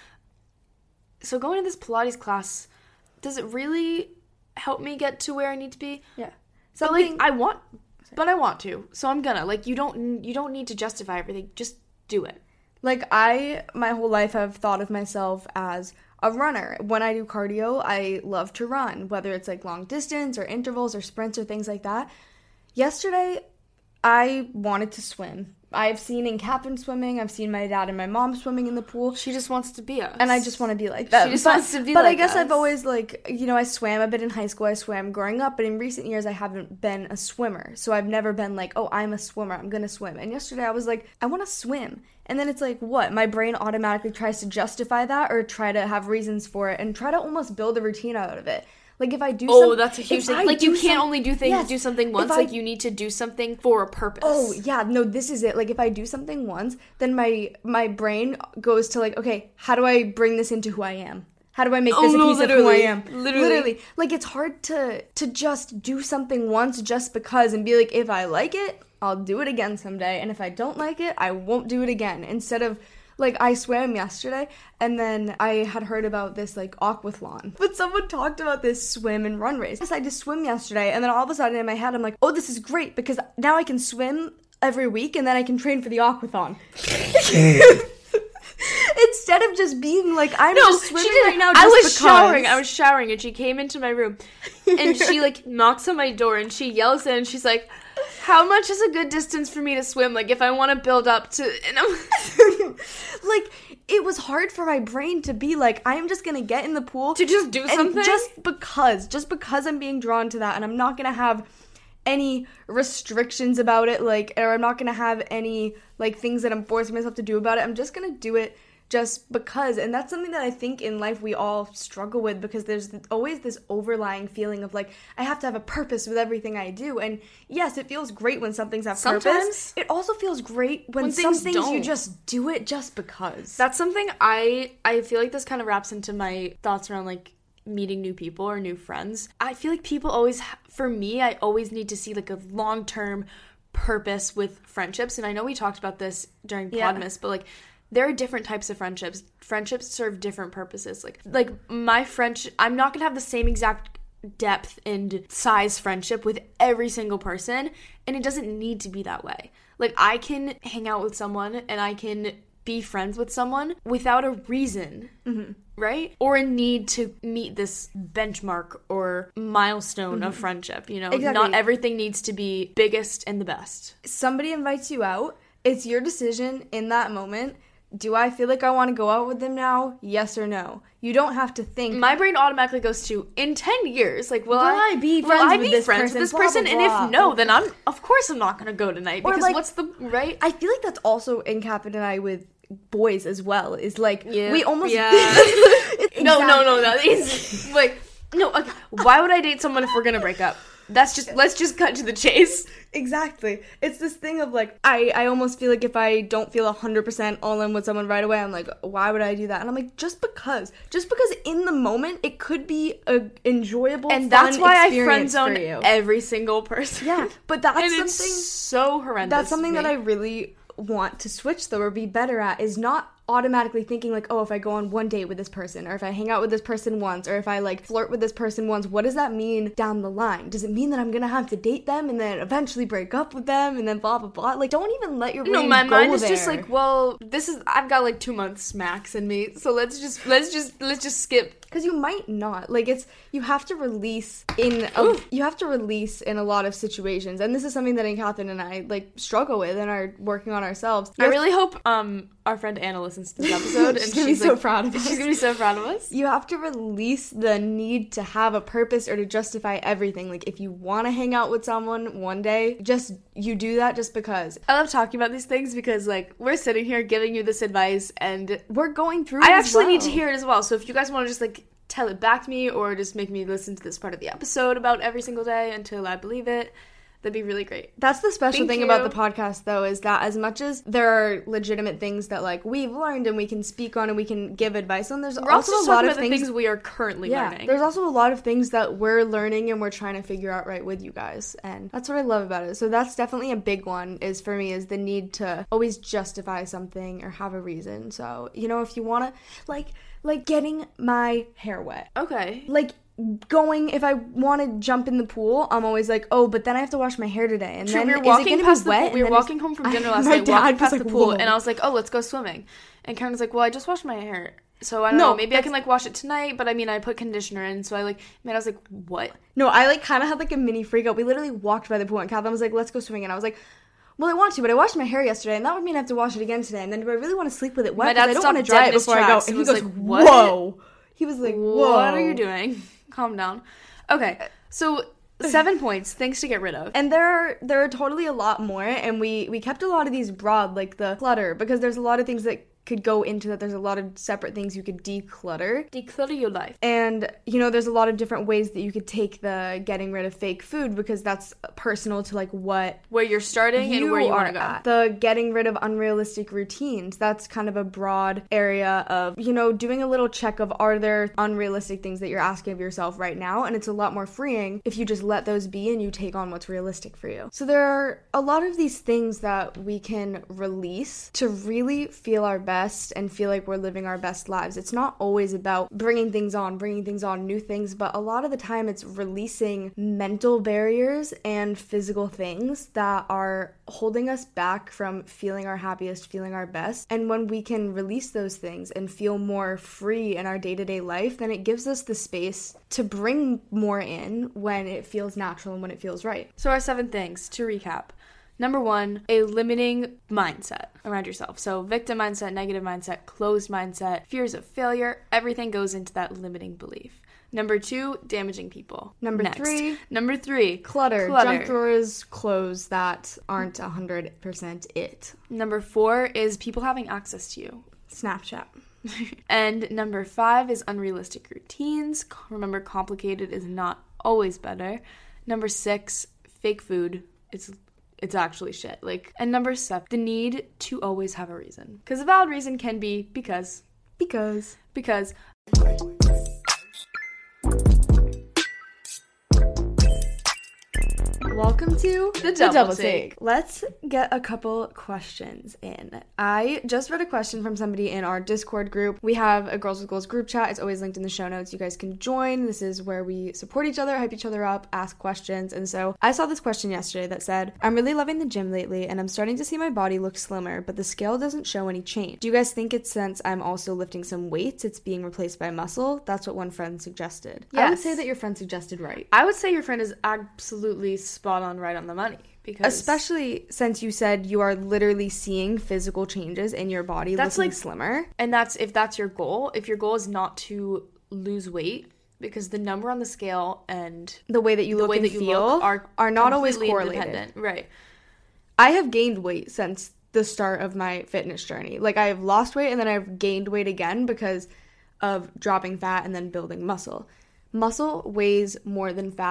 Speaker 1: so going to this Pilates class, does it really help me get to where I need to be?
Speaker 2: Yeah.
Speaker 1: But like, I want to, so I'm gonna. Like, you don't need to justify everything, just do it.
Speaker 2: Like, my whole life have thought of myself as a runner. When I do cardio, I love to run, whether it's like long distance or intervals or sprints or things like that. Yesterday, I wanted to swim. I've seen in Captain swimming. I've seen my dad and my mom swimming in the pool.
Speaker 1: She just wants to be us.
Speaker 2: And I just want to be like that.
Speaker 1: She just wants to be like us.
Speaker 2: But I guess I've always, like, you know, I swam a bit in high school. I swam growing up. But in recent years, I haven't been a swimmer. So I've never been like, oh, I'm a swimmer. I'm going to swim. And yesterday, I was like, I want to swim. And then it's like, what? My brain automatically tries to justify that or try to have reasons for it and try to almost build a routine out of it. Like, if I do something...
Speaker 1: Oh, that's a huge thing. Like, you can't only do something once. Like, you need to do something for a purpose.
Speaker 2: Oh, yeah. No, this is it. Like, if I do something once, then my brain goes to, like, okay, how do I bring this into who I am? How do I make this a piece of who I am? Literally. Like, it's hard to just do something once just because and be like, if I like it, I'll do it again someday. And if I don't like it, I won't do it again. Instead of... Like, I swam yesterday, and then I had heard about this, like, aquathlon. But someone talked about this swim and run race. I decided to swim yesterday, and then all of a sudden in my head, I'm like, oh, this is great, because now I can swim every week, and then I can train for the aquathlon. Instead of just being like, I'm just swimming right now just because.
Speaker 1: I was showering, and she came into my room, and she, like, knocks on my door, and she yells in, and she's like, how much is a good distance for me to swim? Like, if I want to build up to... And I'm
Speaker 2: like, it was hard for my brain to be like, I'm just going to get in the pool.
Speaker 1: To just do something?
Speaker 2: Just because I'm being drawn to that, and I'm not going to have any restrictions about it, like, or I'm not going to have any, like, things that I'm forcing myself to do about it. I'm just going to do it just because. And that's something that I think in life we all struggle with, because there's always this overlying feeling of like, I have to have a purpose with everything I do. And yes, it feels great when some things have purpose. It also feels great when some things you just do it just because.
Speaker 1: That's something I feel like this kind of wraps into my thoughts around like meeting new people or new friends. I feel like people always, for me, I always need to see like a long-term purpose with friendships. And I know we talked about this during Podmas, but like, there are different types of friendships. Friendships serve different purposes. Like my friendship, I'm not going to have the same exact depth and size friendship with every single person, and it doesn't need to be that way. Like, I can hang out with someone and I can be friends with someone without a reason, right? Or a need to meet this benchmark or milestone of friendship, you know? Exactly. Not everything needs to be biggest and the best.
Speaker 2: Somebody invites you out. It's your decision in that moment. Do I feel like I want to go out with them now? Yes or no? You don't have to think.
Speaker 1: My brain automatically goes to, in 10 years, like, will I
Speaker 2: be friends with this person?
Speaker 1: And if no, then of course I'm not going to go tonight. Because like, what's the, right?
Speaker 2: I feel like that's also in Captain and I with boys as well. Is like, we almost...
Speaker 1: Yeah. No. That is, like, no, okay. Why would I date someone if we're going to break up? let's just cut to the chase.
Speaker 2: Exactly. It's this thing of like, I almost feel like if I don't feel 100% all in with someone right away, I'm like, why would I do that? And I'm like, just because in the moment it could be a enjoyable,
Speaker 1: and
Speaker 2: fun
Speaker 1: that's why I friend
Speaker 2: experience
Speaker 1: zone
Speaker 2: for you.
Speaker 1: every single person.
Speaker 2: Yeah, but that's
Speaker 1: and
Speaker 2: something
Speaker 1: it's so horrendous.
Speaker 2: That's something
Speaker 1: to
Speaker 2: that
Speaker 1: me.
Speaker 2: I really want to switch though, or be better at, is not automatically thinking like, oh, if I go on one date with this person, or if I hang out with this person once, or if I like flirt with this person once, what does that mean down the line? Does it mean that I'm gonna have to date them and then eventually break up with them and then blah blah blah? Like, don't even let your brain
Speaker 1: my
Speaker 2: go
Speaker 1: mind is
Speaker 2: there.
Speaker 1: just like, well, I've got like 2 months max in me, so let's just skip.
Speaker 2: Because you might not. Like, you have to release in a lot of situations. And this is something that Catherine and I, like, struggle with and are working on ourselves.
Speaker 1: I really hope our friend Anna listens to this episode.
Speaker 2: She's gonna be so proud of us.
Speaker 1: She's gonna be so proud of us.
Speaker 2: You have to release the need to have a purpose or to justify everything. Like, if you want to hang out with someone one day, you do that just because.
Speaker 1: I love talking about these things because, like, we're sitting here giving you this advice and
Speaker 2: we're going through it
Speaker 1: I
Speaker 2: as
Speaker 1: actually
Speaker 2: well.
Speaker 1: need to hear it as well. So if you guys want to just, like, tell it back to me or just make me listen to this part of the episode about every single day until I believe it, that'd be really great.
Speaker 2: That's the special
Speaker 1: Thank
Speaker 2: thing
Speaker 1: you.
Speaker 2: about the podcast, though, is that as much as there are legitimate things that, like, we've learned and we can speak on and we can give advice on, there's
Speaker 1: We're
Speaker 2: also
Speaker 1: also
Speaker 2: a lot
Speaker 1: talking
Speaker 2: of
Speaker 1: about the
Speaker 2: things
Speaker 1: things we are currently learning.
Speaker 2: There's also a lot of things that we're learning and we're trying to figure out right with you guys, and that's what I love about it. So that's definitely a big one, is for me, is the need to always justify something or have a reason. So, you know, if you want to, like getting my hair wet.
Speaker 1: Okay.
Speaker 2: Like, if I want to jump in the pool, I'm always like, oh, but then I have to wash my hair today. And
Speaker 1: True,
Speaker 2: then
Speaker 1: we were
Speaker 2: is
Speaker 1: walking
Speaker 2: it gonna
Speaker 1: past
Speaker 2: be wet?
Speaker 1: we were walking home from dinner last
Speaker 2: my
Speaker 1: night,
Speaker 2: dad
Speaker 1: walking
Speaker 2: was
Speaker 1: past
Speaker 2: like,
Speaker 1: the pool,
Speaker 2: whoa.
Speaker 1: and I was like, oh, let's go swimming. And Karen was like, well, I just washed my hair. So I don't
Speaker 2: No,
Speaker 1: know, maybe I can, like, wash it tonight, but I mean, I put conditioner in, so I was like, what?
Speaker 2: No, I, like, kind of had, like, a mini freak out. We literally walked by the pool, and Catherine was like, let's go swimming. And I was like, well, I want to, but I washed my hair yesterday, and that would mean I have to wash it again today. And then do I really want to sleep with it wet?
Speaker 1: My dad
Speaker 2: Because I don't want to
Speaker 1: stopped
Speaker 2: dry
Speaker 1: dead
Speaker 2: it
Speaker 1: in his
Speaker 2: before I go.
Speaker 1: tracks
Speaker 2: And
Speaker 1: and
Speaker 2: he
Speaker 1: was
Speaker 2: goes,
Speaker 1: like, what?
Speaker 2: whoa. He was like, whoa.
Speaker 1: What are you doing? Calm down. Okay, so 7 points, things to get rid of.
Speaker 2: And there are totally a lot more, and we kept a lot of these broad, like the clutter, because there's a lot of things that could go into that. There's a lot of separate things you could declutter.
Speaker 1: Declutter your life.
Speaker 2: And, you know, there's a lot of different ways that you could take the getting rid of fake food, because that's personal to, like, where
Speaker 1: you're starting and where you want to go.
Speaker 2: at. The getting rid of unrealistic routines, that's kind of a broad area of, you know, doing a little check of, are there unrealistic things that you're asking of yourself right now? And it's a lot more freeing if you just let those be and you take on what's realistic for you. So there are a lot of these things that we can release to really feel our best and feel like we're living our best lives. It's not always about bringing things on, new things, but a lot of the time it's releasing mental barriers and physical things that are holding us back from feeling our happiest, feeling our best. And when we can release those things and feel more free in our day-to-day life, then it gives us the space to bring more in when it feels natural and when it feels right.
Speaker 1: So our 7 things, to recap. Number 1, a limiting mindset around yourself. So victim mindset, negative mindset, closed mindset, fears of failure, everything goes into that limiting belief. Number 2, damaging people.
Speaker 2: Number 3, clutter. Junk drawers, clothes that aren't 100% it.
Speaker 1: Number 4 is people having access to you.
Speaker 2: Snapchat.
Speaker 1: And number 5 is unrealistic routines. Remember, complicated is not always better. Number 6, fake food. It's actually shit. Like, and number 7, the need to always have a reason. Because a valid reason can be because.
Speaker 2: Welcome to
Speaker 1: The Double Take.
Speaker 2: Let's get a couple questions in. I just read a question from somebody in our Discord group. We have a Girls with Goals group chat. It's always linked in the show notes. You guys can join. This is where we support each other, hype each other up, ask questions. And so I saw this question yesterday that said, I'm really loving the gym lately and I'm starting to see my body look slimmer, but the scale doesn't show any change. Do you guys think it's since I'm also lifting some weights, it's being replaced by muscle? That's what one friend suggested.
Speaker 1: Yes.
Speaker 2: I would say that your friend suggested right.
Speaker 1: I would say your friend is absolutely spot on, right on the money. Because
Speaker 2: especially since you said you are literally seeing physical changes in your body,
Speaker 1: that's
Speaker 2: looking
Speaker 1: like
Speaker 2: slimmer.
Speaker 1: And if that's your goal, if your goal is not to lose weight, because the number on the scale and
Speaker 2: the way that you look and feel are not always correlated.
Speaker 1: Right.
Speaker 2: I have gained weight since the start of my fitness journey. Like, I have lost weight and then I've gained weight again because of dropping fat and then building muscle. Muscle weighs more than fat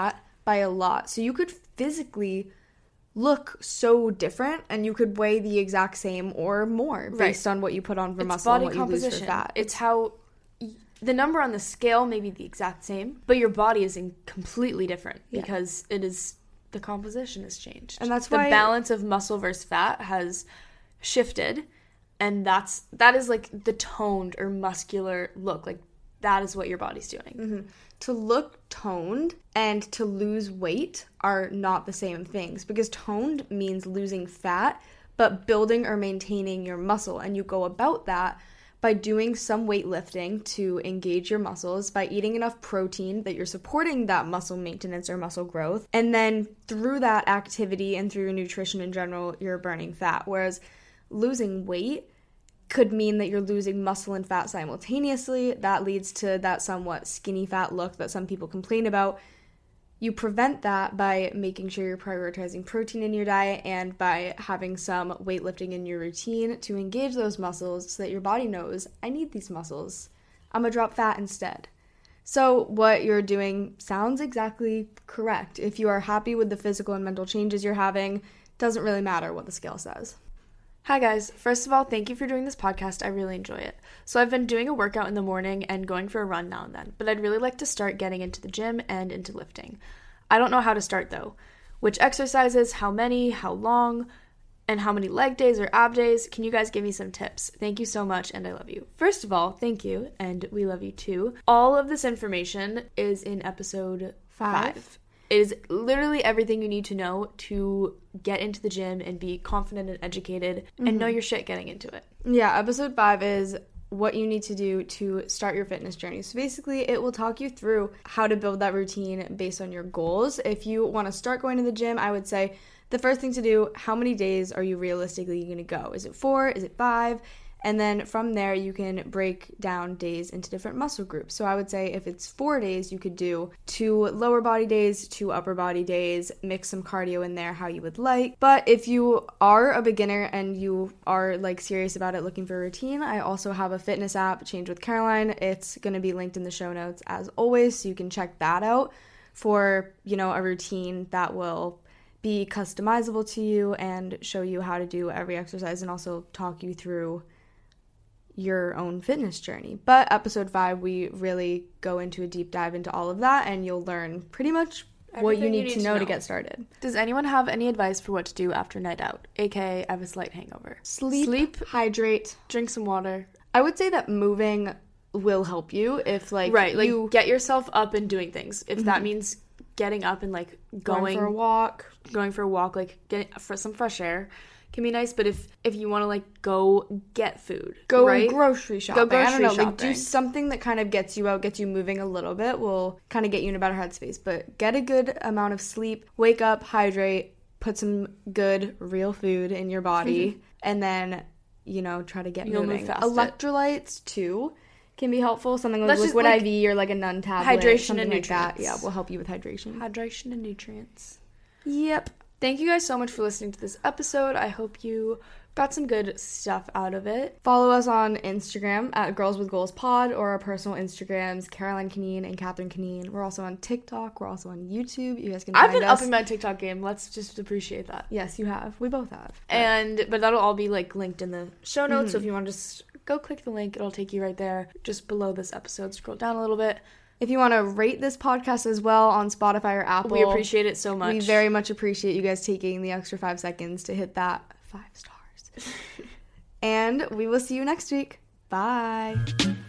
Speaker 2: by a lot. So you could physically look so different, and you could weigh the exact same or more based on what you put on for muscle and what you lose for fat.
Speaker 1: It's how the number on the scale may be the exact same, but your body is completely different because it is the composition has changed.
Speaker 2: And that's why
Speaker 1: the balance of muscle versus fat has shifted, and that is like the toned or muscular look. Like that is what your body's doing.
Speaker 2: Mm-hmm. To look toned and to lose weight are not the same things, because toned means losing fat but building or maintaining your muscle, and you go about that by doing some weightlifting to engage your muscles, by eating enough protein that you're supporting that muscle maintenance or muscle growth, and then through that activity and through your nutrition in general, you're burning fat. Whereas losing weight could mean that you're losing muscle and fat simultaneously. That leads to that somewhat skinny fat look that some people complain about. You prevent that by making sure you're prioritizing protein in your diet and by having some weightlifting in your routine to engage those muscles so that your body knows, I need these muscles. I'm gonna drop fat instead. So what you're doing sounds exactly correct. If you are happy with the physical and mental changes you're having, doesn't really matter what the scale says.
Speaker 1: Hi guys, first of all, thank you for doing this podcast. I really enjoy it. So I've been doing a workout in the morning and going for a run now and then, but I'd really like to start getting into the gym and into lifting. I don't know how to start though. Which exercises, how many, how long, and how many leg days or ab days? Can you guys give me some tips? Thank you so much and I love you. First of all, thank you and we love you too. All of this information is in episode 5. It is literally everything you need to know to get into the gym and be confident and educated and know your shit getting into it.
Speaker 2: Yeah, episode 5 is what you need to do to start your fitness journey. So basically, it will talk you through how to build that routine based on your goals. If you want to start going to the gym, I would say the first thing to do, how many days are you realistically going to go? Is it 4? Is it 5? And then from there, you can break down days into different muscle groups. So I would say if it's 4 days, you could do 2 lower body days, 2 upper body days, mix some cardio in there how you would like. But if you are a beginner and you are like serious about it, looking for a routine, I also have a fitness app, Change with Caroline. It's going to be linked in the show notes as always, so you can check that out for, a routine that will be customizable to you and show you how to do every exercise and also talk you through your own fitness journey. But episode 5, we really go into a deep dive into all of that, and you'll learn pretty much what you need to know to get started.
Speaker 1: Does anyone have any advice for what to do after night out, aka I have a slight hangover?
Speaker 2: Sleep, hydrate,
Speaker 1: drink some water.
Speaker 2: I would say that moving will help you if
Speaker 1: you get yourself up and doing things. If that means getting up and going
Speaker 2: for a walk,
Speaker 1: like getting for some fresh air can be nice. But if you want to go get food,
Speaker 2: grocery shopping. I don't know,
Speaker 1: shopping.
Speaker 2: Do something that kind of gets you out, gets you moving a little bit, will kind of get you in a better headspace. But get a good amount of sleep, wake up, hydrate, put some good real food in your body, and then try to get moving. Electrolytes too can be helpful. Something like liquid IV or like a Nun tablet,
Speaker 1: hydration
Speaker 2: something
Speaker 1: and
Speaker 2: like
Speaker 1: nutrients.
Speaker 2: that. Yeah, will help you with hydration
Speaker 1: and nutrients.
Speaker 2: Yep.
Speaker 1: Thank you guys so much for listening to this episode. I hope you got some good stuff out of it.
Speaker 2: Follow us on Instagram at Girls with Goals Pod, or our personal Instagrams, Caroline Canine and Catherine Canine. We're also on TikTok. We're also on YouTube. You guys can find us.
Speaker 1: I've been upping my TikTok game. Let's just appreciate that.
Speaker 2: Yes, you have. We both have.
Speaker 1: But that'll all be linked in the show notes. So if you want to just go click the link, it'll take you right there. Just below this episode, scroll down a little bit.
Speaker 2: If you want to rate this podcast as well on Spotify or Apple,
Speaker 1: we appreciate it so much.
Speaker 2: We very much appreciate you guys taking the extra 5 seconds to hit that 5 stars. And we will see you next week. Bye.